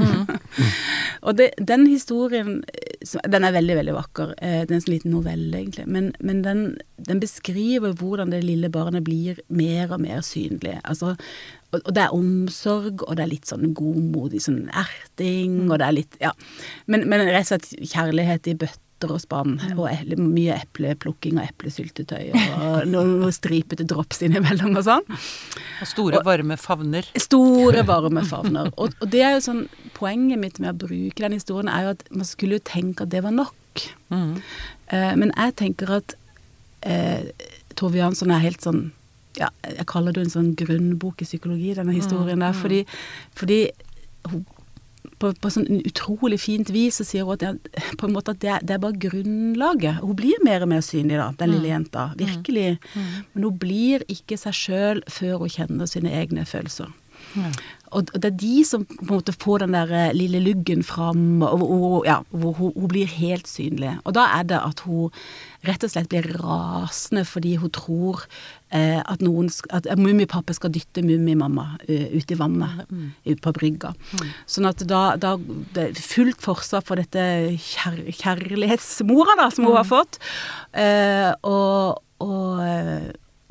og det, den historien, så- den er veldig, veldig vakker. Eh, Det er en sånn liten novelle, egentlig. Men, men den, den beskriver hvordan det lille barnet blir mer og mer synlig. Altså, og, og det er omsorg, og det er litt sånn godmodig sånn erting, og det er litt, ja. Men, men rett og slett kjærlighet i bøtter og spann, og e mye epleplukking og eplesyltetøy, og noen stripete drops innimellom og sånn. Og store, varme favner. Store, varme favner. Og, og det er jo sånn, poenget mitt med å bruke den historien er jo at man skulle jo tenke at det var nok. Mm. Eh, men jeg tenker at eh, Tove Jansson er helt sånn, ja, jeg kaller det en sånn grunnbok i psykologi, denne historien der, fordi, fordi hun på, på sånn utrolig fint vis så sier hun at, det, på en måte at det, er, det er bare grunnlaget. Hun blir mer og mer synlig da, den lille jenta, virkelig. Men hun blir ikke seg selv før hun kjenner sine egne følelser. Ja. Og det er de som på en måte får den der lille luggen fram, og, og, ja, hvor hun, hun blir helt synlig. Og da er det at hun rett og slett blir rasende fordi hun tror eh, at noen, at Mummipappa skal dytte Mummimamma uh, ut i vannet, ut på brygga. Sånn at da, da det er fullt forsvar for dette kjær, kjærlighetsmora da, som hun har fått. Eh, og, og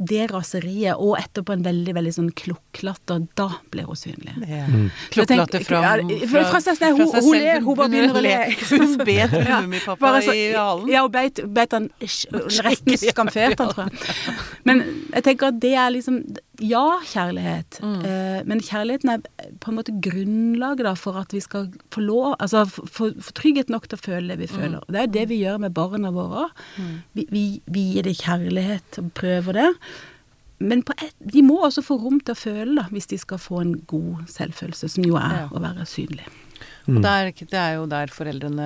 det raseriet, og etterpå en veldig, veldig sånn klukklatter, da blir hun synlig. Ja. Mm. Klukklatter fra, fra, fra, fra seg selv, hun, hun ler, hun bare begynner å le. Hun bet Mummipappa ja, i halen. Ja, hun bet, bet han, resten skamfert han, tror jeg. Men jeg tenker at det er liksom, ja, kjærlighet, mm. eh, men kjærligheten er på en måte grunnlaget da, for at vi skal få lov, altså få trygghet nok til å føle det vi føler. Mm. Det er jo det vi gjør med barna våre. Mm. Vi, vi, vi gir det kjærlighet og prøver det. Men på et, de må også få rom til å føle da, hvis de skal få en god selvfølelse, som jo er ja. Å være synlig. Mm. Og der, det er jo der foreldrene,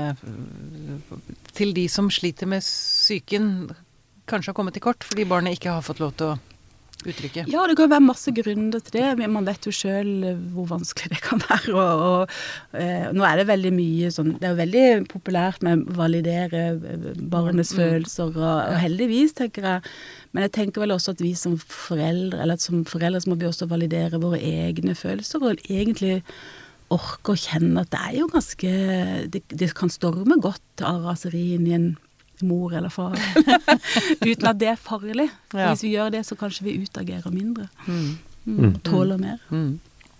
til de som sliter med psyken, kanskje har kommet til kort, fordi barnet ikke har fått lov til å uttrykke. Ja, det kan være masse grunner til det, men man vet jo selv hvor vanskelig det kan være, og, og eh, nå er det veldig mye sånn, det er jo veldig populært med å validere barnets mm. følelser, og, og heldigvis, tenker jeg, men jeg tenker vel også at vi som foreldre, eller at som foreldre så må vi også validere våre egne følelser, og egentlig orke å kjenne at det er jo ganske, det, det kan storme godt av raserien i en mor eller far, uten at det er farlig. Ja. Hvis vi gjør det, så kanskje vi utagerer mindre. Mm. Mm. Tåler mer. Mm.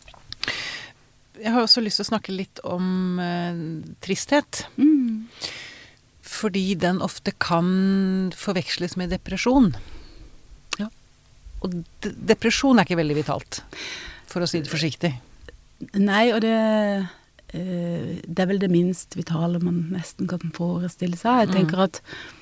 Jeg har også lyst til å snakke litt om eh, tristhet. Mm. Fordi den ofte kan forveksles med depresjon. Ja. Og de- depresjon er ikke veldig vitalt, for å si det forsiktig. Nei, og det det er vel det minst vitale man nesten kan forestille seg. Jeg tenker at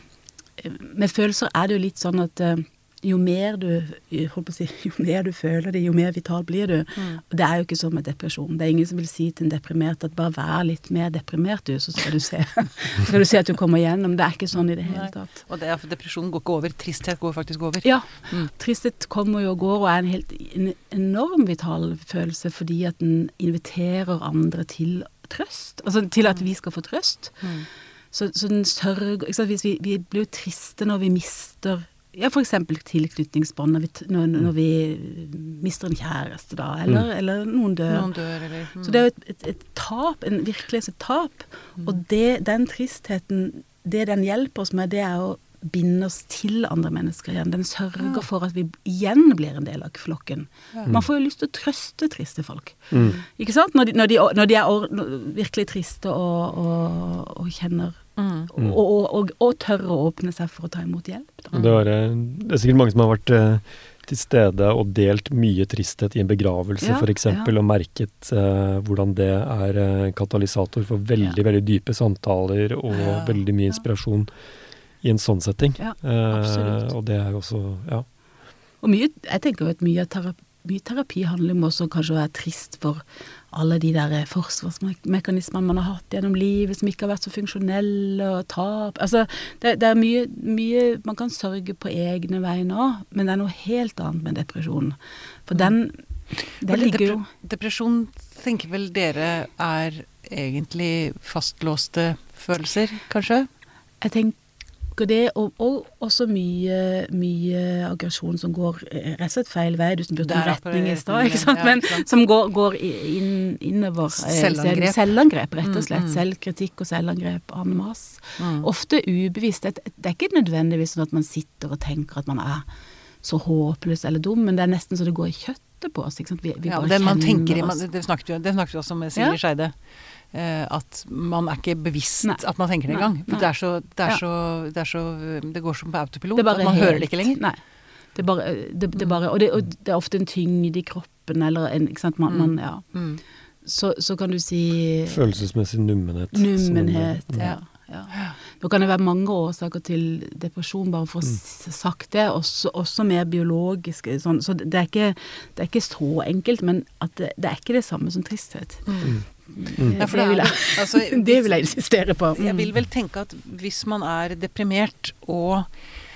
med følelser er det jo litt sånn at jo mer du, holdt på å si, jo mer du føler det, jo mer vital blir du. Mm. Og det er jo ikke sånn med depresjon. Det er ingen som vil si til en deprimert at bare vær litt mer deprimert du, så skal du se, skal du se at du kommer igjennom. Det er ikke sånn i det hele tatt. Og det er for depresjon går ikke over, tristhet går faktisk over. Ja, mm. tristhet kommer jo og går, og er en helt en enorm vital følelse, fordi at den inviterer andre til trøst, altså til at vi skal få trøst. Mm. Så, så den sørger, ikke sant, hvis vi, vi blir jo triste når vi mister, ja, for eksempel tilknytningsbånd, når vi, når, når vi mister en kjæreste da, eller, mm. eller noen dør. Noen dør eller, mm. Så det er jo et, et, et tap, en virkelig et tap, mm. og det, den tristheten, det den hjelper oss med, det er å binde oss til andre mennesker igjen. Den sørger ja. For at vi igjen blir en del av flokken. Ja. Man får jo lyst til å trøste triste folk. Mm. Ikke sant? Når de, når de, når de er or, virkelig triste og, og, og kjenner, mm. og, og, og, og tør å åpne seg for å ta imot hjelp. Da. Det, var, det er sikkert mange som har vært uh, til stede og delt mye tristhet i en begravelse, ja, for eksempel, ja. Og merket uh, hvordan det er uh, katalysator for veldig, ja. Veldig dype samtaler og ja. Veldig mye inspirasjon. I en sånn setting. Ja, absolutt. Eh, og det er jo også, ja. Og mye, jeg tenker jo at mye terapi, mye terapi handler om også kanskje å være trist for alle de der forsvarsmekanismene man har hatt gjennom livet, som ikke har vært så funksjonelle og tap. Altså, det, det er mye, mye, man kan sørge på egne vegne også, men det er noe helt annet med depresjon. For den, det ligger jo... Depresjon, tenker vel dere, er egentlig fastlåste følelser, kanskje? Jeg tenker det, og, og også mye, mye aggresjon som går rett og slett feil vei, du som burde en retning i sted, ikke sant? Men ja, som går, går inn, innover. Selvangrep. Selvangrep, rett og slett. Mm, mm. Selvkritikk og selvangrep en masse. Mm. Ofte ubevisst. Det, det er ikke nødvendigvis sånn at man sitter og tenker at man er så håpløs eller dum, men det er nesten så det går i kjøttet på oss, ikke sant? Vi, vi ja, bare det man kjenner tenker, oss. Det snakket vi, det snakket vi også med Silje ja. Scheide. Uh, at man er ikke bevisst Nei. At man tenker det en gang. For det er så, det er ja. så, det er så, det går som på autopilot, at man helt, hører det ikke lenger. Nei, det er bare, det, det er bare og, det, og det er ofte en tyngde i kroppen, eller en, ikke sant, man, mm. man ja. Mm. Så, så kan du si... Følelsesmessig nummenhet. Nummenhet, som, ja. Ja. Nå kan det være mange årsaker til depresjon, bare for å mm. sagt det, også, også mer biologisk, sånn, så det er, ikke, det er ikke så enkelt, men at det, det er ikke det samme som tristhet. Mm. Mm. Ja, for det, vil jeg, altså, det vil jeg insistere på. Mm. Jeg vil vel tenke at hvis man er deprimert og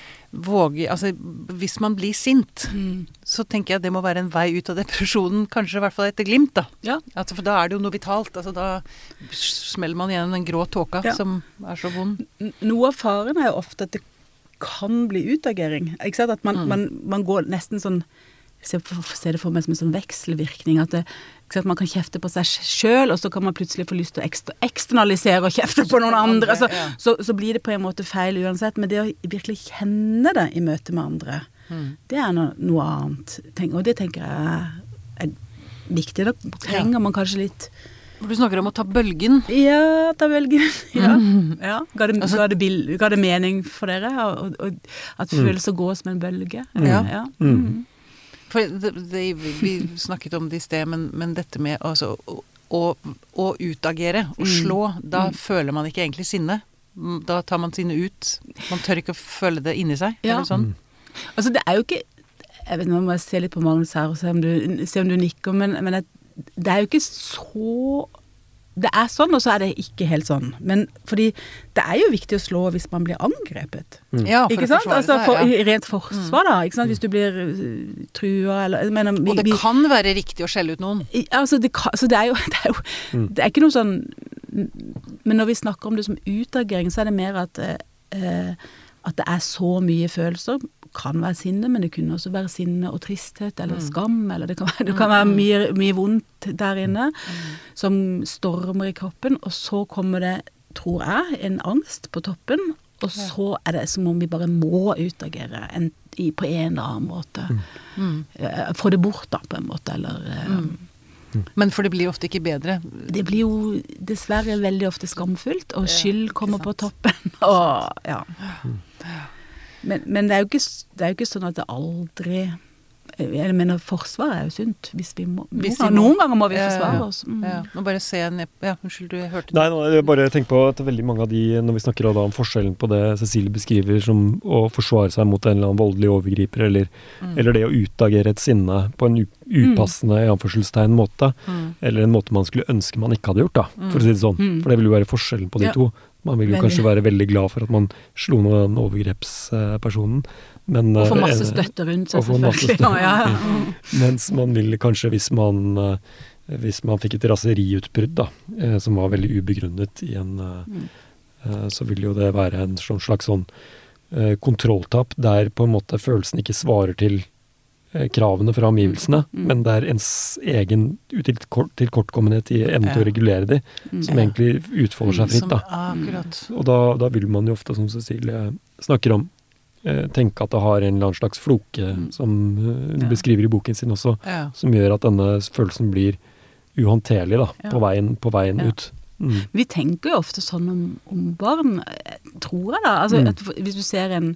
våger, altså hvis man blir sint, mm. så tenker jeg at det må være en vei ut av depresjonen, kanskje i hvert fall etter glimt da. Ja. Altså, for da er det jo noe vitalt, altså da smeller man gjennom den grå tåka ja. Som er så vond. Noe av faren er jo ofte at det kan bli utagering, ikke sant? At man, mm. man, man går nesten sånn, jeg ser det for meg som en sånn vekselvirkning, at det, at man kan kjefte på seg selv, og så kan man plutselig få lyst til å ekstra, eksternalisere og kjefte på noen andre. Så, så, så blir det på en måte feil uansett, men det å virkelig kjenne det i møte med andre, Mm. Det er noe, noe annet. Tenk, og det tenker jeg er viktig. Da trenger man kanskje litt... Du snakker om å ta bølgen. Ja, ta bølgen. Ja. Mm. Ja. Ga, det, Altså, ga, det bil, ga det mening for dere? Og, og, at følelser går som en bølge? Ja. Ja. Mm. Mm. For det, det, vi snakket om det i sted, men, men dette med altså, å, å, å utagere, å slå, da Mm. føler man ikke egentlig sinne. Da tar man sinne ut. Man tør ikke å føle det inni seg. Ja. Eller sånn. Altså, det er jo ikke... Jeg vet, nå må jeg se litt på Magnus her og se om du, se om du nikker, men, men jeg, det er jo ikke så... Det er sånn, og så er det ikke helt sånn. Men fordi det er jo viktig å slå hvis man blir angrepet. Ja, for Ikke å sant? forsvare Altså, seg. for, Ja. i rent forsvar da, ikke sant? Hvis du blir uh, trua, eller... jeg Mener, vi, Og det vi, kan være riktig å skjelle ut noen. i- altså, det, kan, så det er jo... Det er, jo det er ikke noe sånn... Men når vi snakker om det som utagering, så er det mer at, eh, at det er så mye følelser. Kan være sinne, men det kunne også være sinne og tristhet, eller skam, eller det kan være, det kan være mye, mye vondt der inne, som stormer i kroppen, og så kommer det, tror jeg, en angst på toppen, og så er det som om vi bare må utagere en, i, på en eller annen måte. Mm. Eh, Få det bort da, på en måte, eller... eh, Men for det blir ofte ikke bedre. Det blir jo dessverre veldig ofte skamfullt, og skyld kommer på toppen, og ja. Men, men det, er jo ikke, det er jo ikke sånn at det aldri... Jeg mener, forsvar er jo sunt, hvis vi må... Noen, Hvis vi ganger, må. noen ganger må vi Ja, forsvare ja. oss. Mm. Ja, nå bare se ned... Ja, unnskyld, du hørte Nei, nå, jeg bare tenker på at veldig mange av de, når vi snakker da om forskjellen på det Cecilie beskriver som å forsvare seg mot en eller annen voldelig overgriper, eller, eller det å utagere et sinne på en u- upassende, i anførselstegn, måte, eller en måte man skulle ønske man ikke hadde gjort, da, for å si det sånn. Mm. For det vil jo være forskjellen på de Ja. to. Man vil jo Veldig. kanskje være veldig glad for at man slo ned den overgrepspersonen, men... Og få eh, masse støtte rundt seg, og få masse selvfølgelig. støtte. Ja, ja. Mens man vil kanskje, hvis man, eh, hvis man fikk et raseriutbrudd, da, eh, som var veldig ubegrunnet i en, eh, eh, så vil jo det være en sånn slags sånn eh, kontrolltap, der på en måte følelsen ikke svarer til eh, kravene fra omgivelsene, men der ens egen utilkort- tilkortkommenhet i evnen til å Ja. regulere de, som egentlig utfolder seg fritt, Som, da. akkurat. Og da, da vil man jo ofte, som Cecilie snakker om, eh, tenke at det har en eller annen slags floke, som eh, hun Ja. beskriver i boken sin også, Ja. som gjør at denne følelsen blir uhåndterlig da, Ja. på veien, på veien Ja. ut. Mm. Vi tenker jo ofte sånn om, om barn, eh, tror jeg da. Altså, Mm. at hvis du ser en,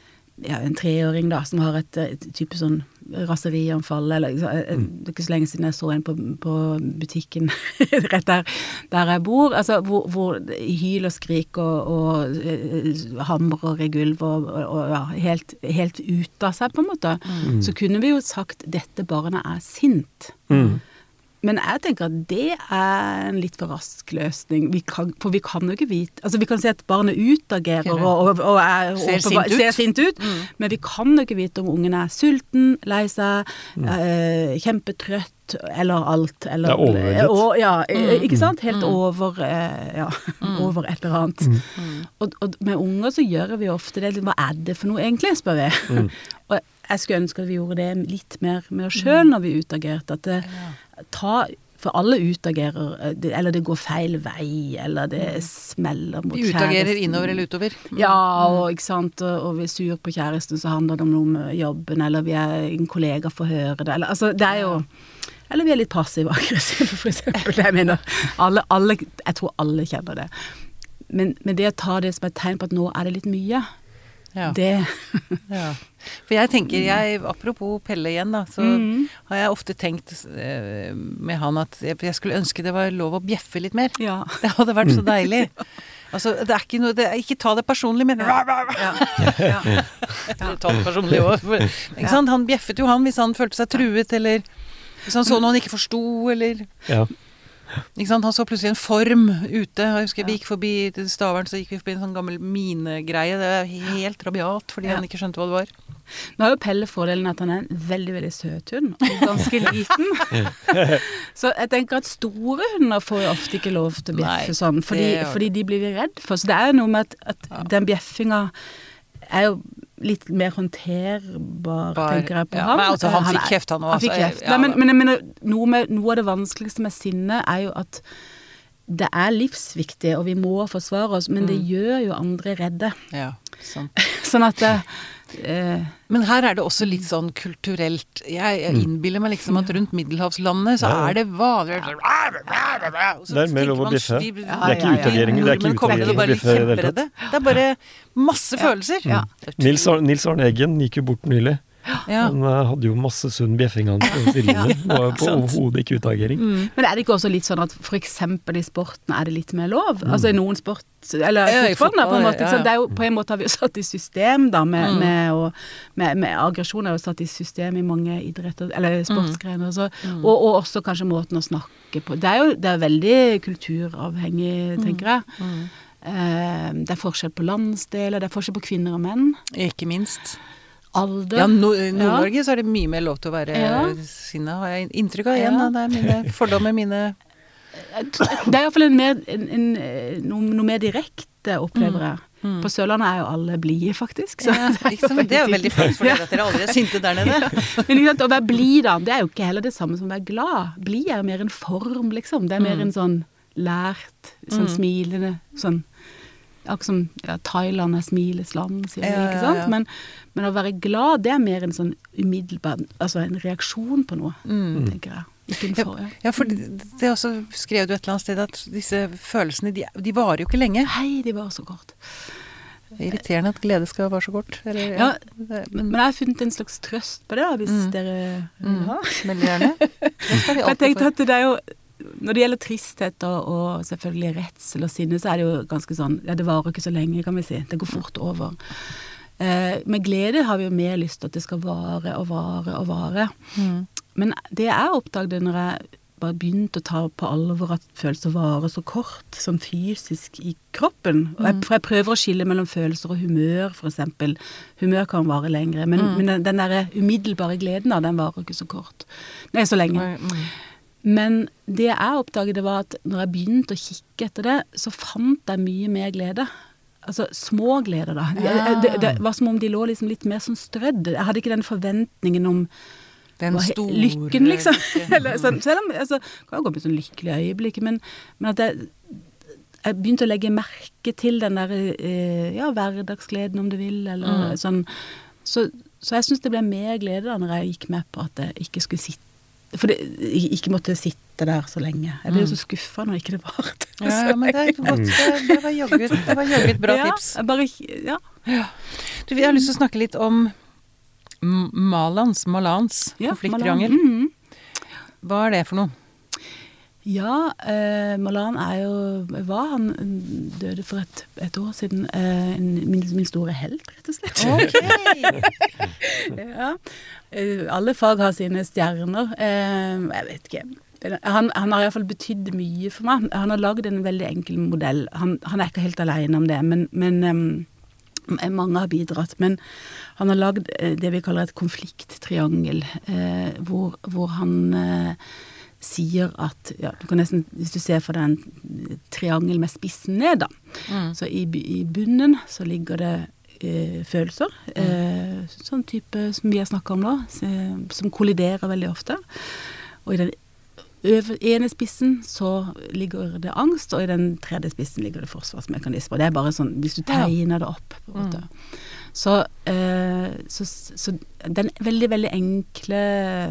ja, en treåring da, som har et, et type sånn raserianfall, eller så, eh, det er ikke så lenge siden jeg så en på, på butikken rett der, der jeg bor, altså hvor, hvor hyl og skrik og, og eh, hamrer i gulv og, og, og ja, helt, helt ut av seg på en måte, så kunne vi jo sagt dette barnet er sint. Mm. Men jeg tenker at det er en litt for rask løsning. Vi kan, for vi kan jo ikke vite... Altså, vi kan si at barnet utagerer og, og, og er, Ser åpenbar- sint ut. ser sint ut, men vi kan jo ikke vite om ungen er sulten, lei seg, eh, kjempetrøtt, eller alt. Eller, Det er overveldet. og, ja, eh, ikke sant? Helt over, eh, ja, over et eller annet. Og, og med unger så gjør vi ofte det. Hva er det for noe egentlig, spør vi. Og jeg skulle ønske at vi gjorde det litt mer med oss selv når vi utagerte. At det, ta, for alle utagerer, det- eller det går feil vei, eller det smeller mot Vi utagerer kjæresten. innover eller utover. Ja, og ikke sant, og, og vi er sur på kjæresten, så handler det om noe med jobben, eller vi er en kollega får høre det, eller, altså, det er jo, eller vi er litt passive og aggressive, for eksempel, jeg mener, alle, alle, jeg tror alle kjenner det. Men, men det å ta det som et tegn på at nå er det litt mye, Ja. det, Ja. For jeg tenker, jeg, apropos Pelle igjen da, så har jeg ofte tenkt eh, med han at jeg, jeg skulle ønske det var lov å bjeffe litt mer. ja. Det hadde vært så deilig. Altså, det er ikke noe, det er, ikke ta det personlig, men Ja. Ja. Eller ta det personlig også. Ikke sant? Han bjeffet jo han hvis han følte seg truet, eller hvis han så noe han ikke forsto, eller... Ja. Ikke sant? Han så plutselig en form ute. Jeg husker vi gikk forbi til Stavern, så gikk vi forbi en sånn gammel minegreie. Det var helt rabiat, fordi Ja. han ikke skjønte hva det var. Nå har jo Pelle fordelen at han er en veldig, veldig søt hund, og ganske liten. Så jeg tenker at store hunder får jo ofte ikke lov til å bjeffe Nei, sånn, fordi, det gjør fordi de blir vi redd for. Så det er jo noe med at, at den bjeffinga er jo litt mer håndterbar, Bare- tenker jeg på ja, ham. men altså, han Eh, fikk er- kjeft, han også, Han fikk altså, kjeft. ja, Nei, men, da. men jeg mener, noe, med, noe av det vanskeligste med sinne er jo at det er livsviktig, og vi må forsvare oss, men det gjør jo andre redde. Ja, sant. Sånn at det, eh, Men her er det også litt sånn kulturelt. Jeg, jeg innbiller meg liksom at rundt Middelhavslandet så Ja. er det vanlig. Det er mer lov å bjeffe. De, Det er ikke utagering, det er ikke nordmenn kommer til å utagering å være bjeffe i det hele tatt. kjemperedde. Det er bare masse følelser. Ja. Nils, Ar- Nils Arne Eggen gikk jo bort nylig. Ja. Han eh, hadde jo masse sunn bjeffing han på stillingene. Det var på overhodet ikke utagering. Men er det ikke også litt sånn at for eksempel i sporten er det litt mer lov? Altså i noen sport, eller Ja, i fotballen da, på en fotball, måte, ja, så ja. det er jo på en måte har vi jo satt i system da, med, med, å, med, med aggresjon er jo satt i system i mange idretter, eller sportsgrener, så, og, og også kanskje måten å snakke på. Det er jo det er veldig kulturavhengig, tenker jeg. Eh, det er forskjell på landsdeler, det er forskjell på kvinner og menn. Ikke minst. Alder. Ja, no, i Nord-Norge så er det mye mer lov til å være Ja. sinna, har jeg inntrykk av igjen. Ja. Da. Det er mine fordommer, mine Det er i hvert fall en mer, en, en, noe, noe mer direkte, opplever jeg. På Sørlandet er jo alle blide, faktisk. Så ja, ikke sant? Det er jo veldig flott for dere at dere aldri er sinte der nede. Men ikke sant, å være blid da, det er jo ikke heller det samme som å være glad. Blid er jo mer en form, liksom. Det er mer en sånn lært, sånn smilende, sånn, akkurat som ja, Thailand er smilets land, sier vi, Ja, ikke ja, sant? ja. Men, men å være glad, det er mer en sånn umiddelbar, altså en reaksjon på noe, tenker jeg. Ikke en for, ja. Ja, for det, det også skrev du et eller annet sted at disse følelsene, de, de varer jo ikke lenge. Hei, de var så kort. Det er irriterende at glede skal vare så kort. Eller, Ja, det, Men jeg har funnet en slags trøst på det, da, hvis dere vil ha. veldig gjerne. Det skal vi For jeg alltid tenkte få. at det er jo, når det gjelder tristhet og, og selvfølgelig redsel og sinne, så er det jo ganske sånn, ja, det varer ikke så lenge, kan vi si. Det går fort over. Eh, med glede har vi jo mer lyst til at det skal vare og vare og vare. Men det jeg oppdaget når jeg bare begynte å ta på alvor at følelser varer så kort, sånn fysisk i kroppen. Og jeg, for jeg prøver å skille mellom følelser og humør, for eksempel. Humør kan vare lengre, men, men den, den der umiddelbare gleden da, den varer ikke så kort. Nei, så lenge. Men det jeg oppdaget det var at når jeg begynte å kikke etter det, så fant jeg mye mer glede. Altså små gleder da. Ja. Det, det var som om de lå liksom litt mer sånn strødd. Jeg hadde ikke den forventningen om Den var he- store lykken, liksom. lykken. Eller, sånn, selv om, altså, kan jo gå på sånn lykkelig øyeblikk, men, men at jeg, jeg begynte å legge merke til den der, eh, ja, hverdagsgleden om du vil, eller sånn. Så, så jeg synes det ble mer glede da, når jeg gikk med på at jeg ikke skulle sitte, for det, jeg ikke måtte sitte der så lenge. Jeg ble jo så skuffet når ikke det var det. Ja, ja, men det er godt. Det, det var jogget, det var jogget et bra ja, tips. jeg bare, ja. Du, vi har lyst til å snakke litt om M- Malans, Malans, Ja, konflikttriangel. Malan. Mhm. Hva er det for noe? Ja, eh, Malan er jo, var han døde for et, et år siden, eh, min, min store held, rett og slett. Ja. Eh, alle fag har sine stjerner. Eh, jeg vet ikke. Han, han har i hvert fall betydd mye for meg. Han har laget en veldig enkel modell. Han, han er ikke helt alene om det, men, men eh, mange har bidratt. Men han har laget eh, det vi kaller et konflikttriangel, eh, hvor, hvor han eh, sier at, ja, du kan nesten, hvis du ser for deg en triangel med spissen ned da, så i, i bunnen så ligger det eh, følelser, eh, sånn type som vi har snakket om nå, eh, som kolliderer veldig ofte, og i den øver, ene spissen så ligger det angst, og i den tredje spissen ligger det forsvarsmekanismer. Det er bare sånn, hvis du tegner det opp på en måte. Så, eh, så, så den veldig, veldig enkle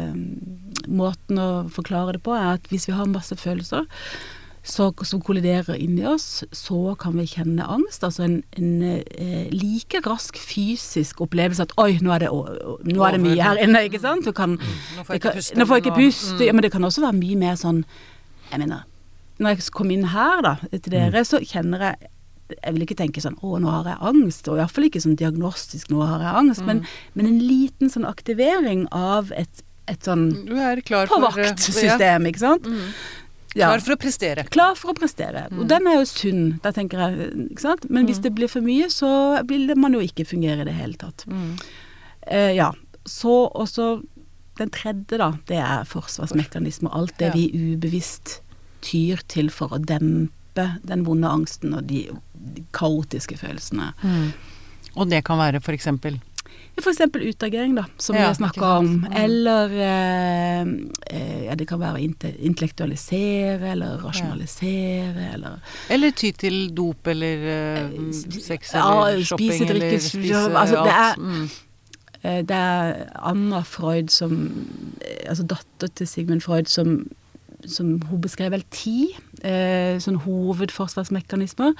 måten å forklare det på er at hvis vi har masse følelser så, som kolliderer inni oss, så kan vi kjenne angst, altså en, en eh, like rask fysisk opplevelse at oi, nå er det, nå er det mye her inne, ikke sant? Du kan, Nå får jeg det kan, ikke puste. nå får jeg ikke nå- puste, ja, men det kan også være mye mer sånn, jeg mener, når jeg kom inn her da, til dere, så kjenner jeg jeg vil ikke tenke sånn, å, nå har jeg angst, og i hvert fall ikke sånn diagnostisk, nå har jeg angst, men, men en liten sånn aktivering av et, et sånn Du er klar for påvaktsystem, ikke sant? Ja. Klar for å prestere. Klar for å prestere, og den er jo sunn, da tenker jeg, ikke sant? Men hvis det blir for mye, så vil man jo ikke fungere i det hele tatt. Eh, ja, så også den tredje da, det er forsvarsmekanismer, alt det Ja. vi ubevisst tyr til for å dempe den vonde angsten og de, de kaotiske følelsene. Og det kan være for eksempel For eksempel utagering da, som Ja, vi har snakket ikke sant. om, Mm. eller eh, eh, ja, det kan være å inte- intellektualisere, eller rasjonalisere, eller Eller ty til dop eller uh, sex ja, eller shopping spise, drikke, eller spise altså, det alt. er- Mm. eh, det er Anna Freud som, eh, altså datter til Sigmund Freud, som, som hun beskrev vel ti eh, sånn hovedforsvarsmekanismer.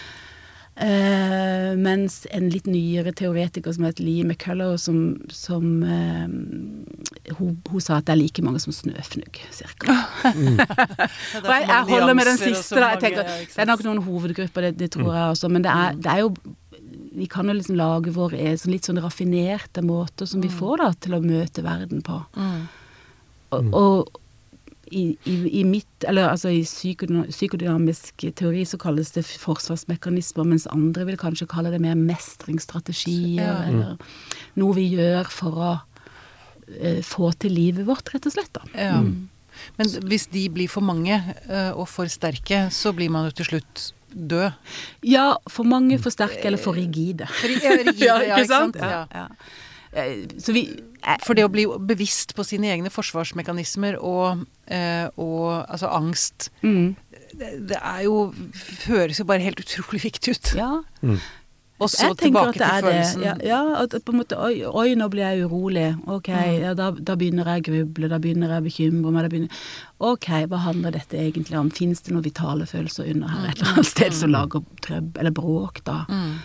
Eh, mens en litt nyere teoretiker som heter Lee McCullough, som, som eh, hun, hun sa at det er like mange som snøfnugg, cirka. Mm. Og jeg, jeg holder med den siste da, jeg tenker, det er nok noen hovedgrupper, det, det tror jeg også, men det er, det er jo, vi kan jo liksom lage vår sånn litt sånn raffinerte måter som vi får da, til å møte verden på. Mm. Og, og I, i, i mitt, eller altså i psykodynamisk teori så kalles det forsvarsmekanismer, mens andre vil kanskje kalle det mer mestringsstrategier, ja. Eller noe vi gjør for å uh, få til livet vårt, rett og slett da. Ja. Mm. Men hvis de blir for mange uh, og for sterke, så blir man jo til slutt død. Ja, for mange for sterke eller for rigide. For, ja, rigide, ja, ikke sant? Ja, ja. Så vi, for det å bli bevisst på sine egne forsvarsmekanismer og, eh, og altså angst, mm. det, det er jo, høres jo bare helt utrolig viktig ut. Ja. Mm. Og så tilbake til følelsen. Ja, ja, at på en måte, oi, oi, nå blir jeg urolig. Ok, mm. ja, da, da begynner jeg å gruble, da begynner jeg å bekymre meg. Da begynner, ok, hva handler dette egentlig om? Finnes det noen vitale følelser under her? Et eller annet sted som lager trøbb, eller bråk da? Mm.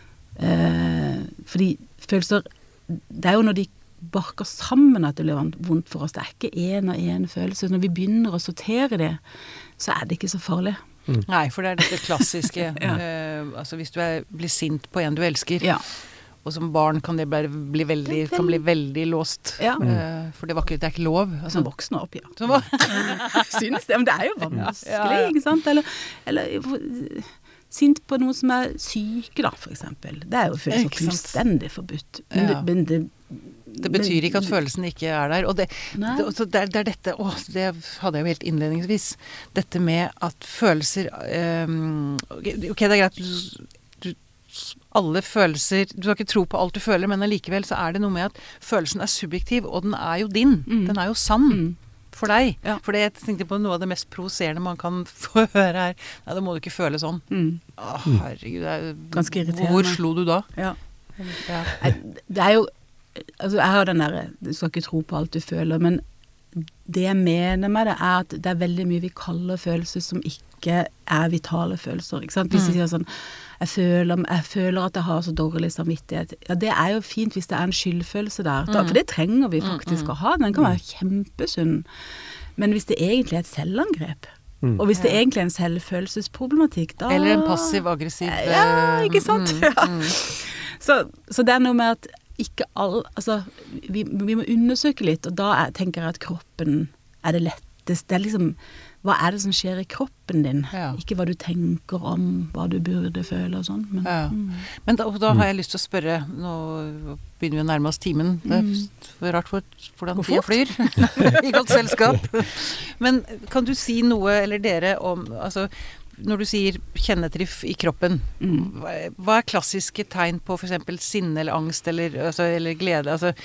Eh, fordi følelser, det er jo når de barker sammen at det blir vondt for oss. Det er ikke en og en følelse. Når vi begynner å sortere det, så er det ikke så farlig. Mm. Nei, for det er dette klassiske. ja. uh, altså hvis du er, blir sint på en du elsker, ja. Og som barn kan det bli, bli, veldig, kan bli veldig låst. Ja. Uh, for det, var ikke, det er ikke lov. Altså, som voksne opp, ja. Som Synes det, men det er jo vanskelig, ja. Ja, ja. Ikke sant? Eller... eller sint på noen som er syke da, for eksempel. Det er jo følelser fullstendig forbudt. Men, ja. det, men det, det betyr ikke at følelsen ikke er der. Og det, det, det, er, det er dette, å, det hadde jeg jo helt innledningsvis, dette med at følelser, um, ok, det er greit, du, du, alle følelser, du har ikke tro på alt du føler, men allikevel så er det noe med at følelsen er subjektiv, og den er jo din. Mm. Den er jo sann. Mm. For deg. Ja. For det jeg tenkte på noe av det mest provoserende man kan få høre her. Nei, da må du ikke føle sånn. Mm. Å, herregud. Det er, ganske irriterende. Hvor slo du da? Ja. ja. Det er jo, altså jeg har den der, du skal ikke tro på alt du føler, men det jeg mener med det er at det er veldig mye vi kaller følelser som ikke er vitale følelser, ikke sant? Hvis vi sier sånn, jeg føler, jeg føler at jeg har så dårlig samvittighet. Ja, det er jo fint hvis det er en skyldfølelse der, da, for det trenger vi faktisk å ha. Den kan være kjempesunn. Men hvis det egentlig er et selvangrep, mm. og hvis det ja. Egentlig er en selvfølelsesproblematikk, da... Eller en passiv-aggressiv... Ja, ikke sant? Mm. Ja. Så, så det er noe med at ikke all... Altså, vi, vi må undersøke litt, og da er, tenker jeg at kroppen er det letteste. Det er liksom... Hva er det som skjer i kroppen din? Ja. Ikke hva du tenker om, hva du burde føle og sånn. Men, ja. mm. men da, da har jeg lyst til å spørre, nå begynner vi å nærme oss timen. Det er rart for, hvordan tida flyr. I godt selskap. Men kan du si noe, eller dere, om, altså, når du sier kjennetriff i kroppen, mm. hva, hva er klassiske tegn på for eksempel sinne eller angst eller, altså, eller glede? Altså,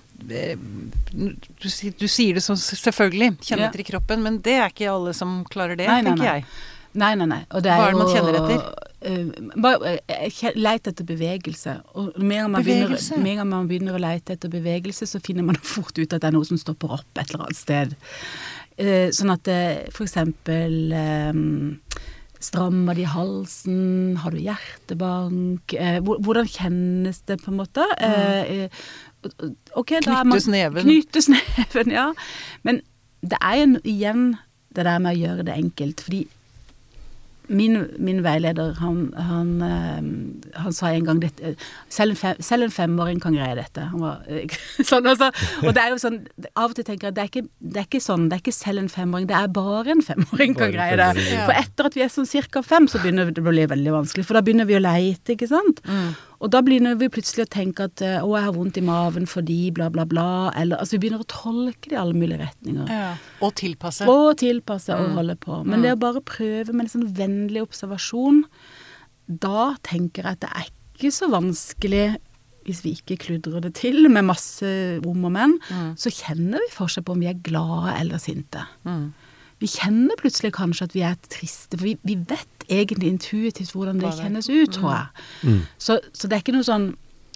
Du, du sier det som selvfølgelig kjenner etter i kroppen, men det er ikke alle som klarer det, nei, nei, tenker nei. jeg. Nei, nei, nei. Og det er hva er det man jo, kjenner etter? Uh, bare uh, leit etter bevegelse. Og mer man, bevegelse. Begynner, mer man begynner å leite etter bevegelse, så finner man fort ut at det er noe som stopper opp et eller annet sted. Uh, sånn at uh, for eksempel um, strammer de halsen, har du hjertebank, uh, hvordan kjennes det på en måte? Uh, uh, Okay, knyttes neven. Knyttes neven, ja. Men det er jo igjen det der med å gjøre det enkelt, fordi min, min veileder, han, han, han sa en gang dette, selv en, fem, selv en femåring kan greie dette. Han var, sånn, altså, og det er jo sånn, av og til tenker jeg, det er ikke, det er ikke sånn, det er ikke selv en femåring, det er bare en femåring kan greie det. For etter at vi er sånn cirka fem, så begynner det å bli veldig vanskelig, for da begynner vi å leite, ikke sant? Mm. Og da begynner vi plutselig å tenke at å, jeg har vondt i maven fordi bla bla bla, eller altså vi begynner å tolke det i alle mulige retninger. Ja. Og tilpasse. Og tilpasse mm. og holde på. Men mm. det å bare prøve med en sånn vennlig observasjon, da tenker jeg at det er ikke så vanskelig, hvis vi ikke kludrer det til med masse om og menn, mm. så kjenner vi forskjell på om vi er glade eller sinte. Mm. Vi kjenner plutselig kanskje at vi er triste, for vi, vi vet egentlig intuitivt hvordan det kjennes ut, tror jeg. Mm. Så, så det er ikke noe sånn,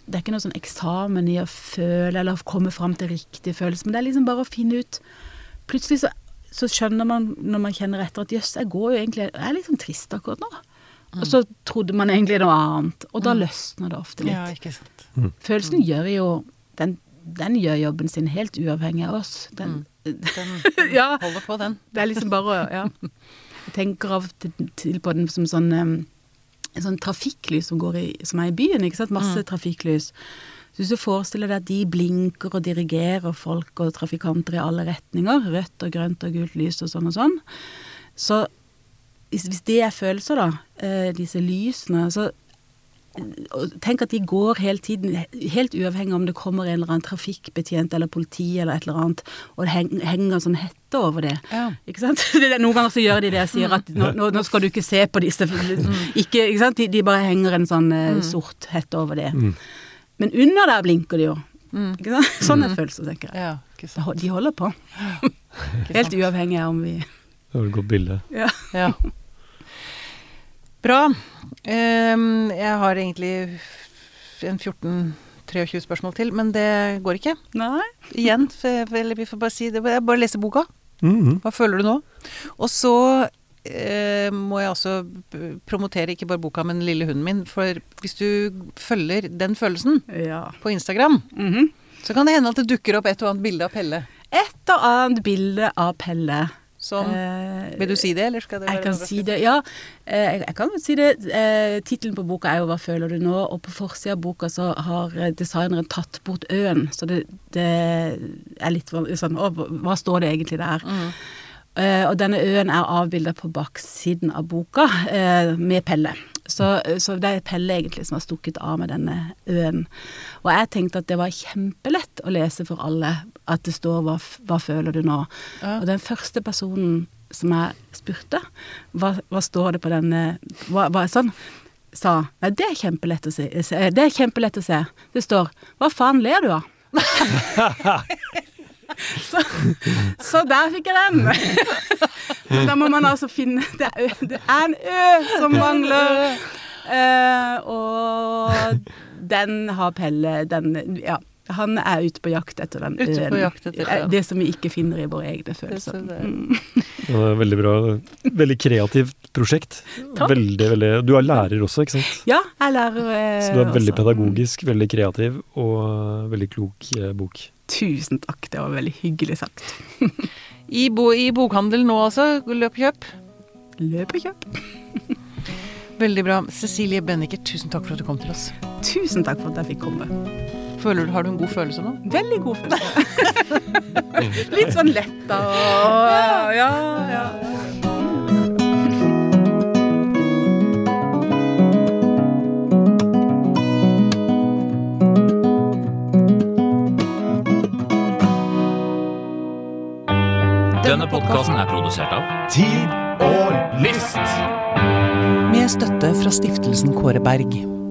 det er ikke noe sånn eksamen i å føle, eller komme frem til riktig følelse, men det er liksom bare å finne ut, plutselig så, så skjønner man, når man kjenner etter, at jøss, jeg går jo egentlig, jeg er liksom trist akkurat nå. Mm. Og så trodde man egentlig noe annet, og da mm. løsner det ofte litt. Ja, ikke sant. Mm. Følelsen gjør jo, den, den gjør jobben sin helt uavhengig av oss. Den, mm. den, den ja, holder på den. Det er liksom bare, ja. Jeg tenker av til, til på den som sånn, um, en sånn trafikklys som, går i, som er i byen, ikke sant? Masse mm. trafikklys. Så hvis du forestiller deg at de blinker og dirigerer folk og trafikanter i alle retninger, rødt og grønt og gult lys og sånn og sånn, så hvis, hvis det er følelser da, eh, disse lysene, så tenk at de går hele tiden, helt uavhengig om det kommer en eller annen trafikkbetjent eller politi eller et eller annet, og det henger, henger en sånn hette over det. Ja. Ikke sant? Det er, noen ganger så gjør de det, jeg sier at nå, nå, nå skal du ikke se på disse, ikke, ikke sant? De, de bare henger en sånn eh, sort hette over det. Mm. Men under der blinker de jo. Mm. Ikke sant? Sånn er følelser, tenker jeg. Ja, ikke sant. De holder på. Helt uavhengig av om vi... Det var et godt bilde. Ja. Ja. Bra. Um, jeg har egentlig en fjorten treogtjue spørsmål til, men det går ikke. Nei. Igjen, for, eller vi får bare si det. Jeg bare lese boka. Mm-hmm. Hva føler du nå? Og så uh, må jeg også promotere ikke bare boka, men lille hunden min, for hvis du følger den følelsen ja. På Instagram, mm-hmm. så kan det hende at det dukker opp et og annet bilde av Pelle. Et og annet bilde av Pelle. Som, eh, vil du si det, eller skal det være? Jeg kan si det, ja. Eh, jeg, jeg kan si det. Eh, titelen på boka er jo «Hva føler du nå?» Og på forsiden av boka så har designeren tatt bort øen. Så det, det er litt sånn, å, hva står det egentlig der? Mm. Eh, og denne øen er avbildet på baksiden av boka eh, med Pelle. Så, så det er Pelle egentlig som har stukket av med denne øen. Og jeg tenkte at det var kjempelett å lese for alle at det står hva, hva føler du nå? Ja. Og den første personen som jeg spurte, hva, hva står det på denne, hva, hva sånn, sa, nei, det er kjempelett å se, det er kjempelett å se. Det står, hva faen ler du av? så, så der fikk jeg den. Da må man altså finne, det er, det er en ø som mangler, uh, og den har Pelle, den, ja, han er ute på jakt etter den ute på jakt etter det, det som vi ikke finner i våre egne følelser. Mm. Ja, veldig bra, veldig kreativt prosjekt. Veldig, veldig, du er lærer også, ikke sant? Ja, jeg lærer eh, så du er veldig også. Pedagogisk, veldig kreativ og veldig klok eh, bok. Tusen takk, det var veldig hyggelig sagt. I, bo, I bokhandel nå altså, løp og kjøp? Løp og kjøp. Veldig bra. Cecilie Benniker, tusen takk for at du kom til oss. Tusen takk for at jeg fikk komme. Føler du, har du en god følelse nå? Veldig god følelse. Litt sånn letta og ja, ja. Denne podcasten er produsert av Tid og List. Med støtte fra Stiftelsen Kåre Berg.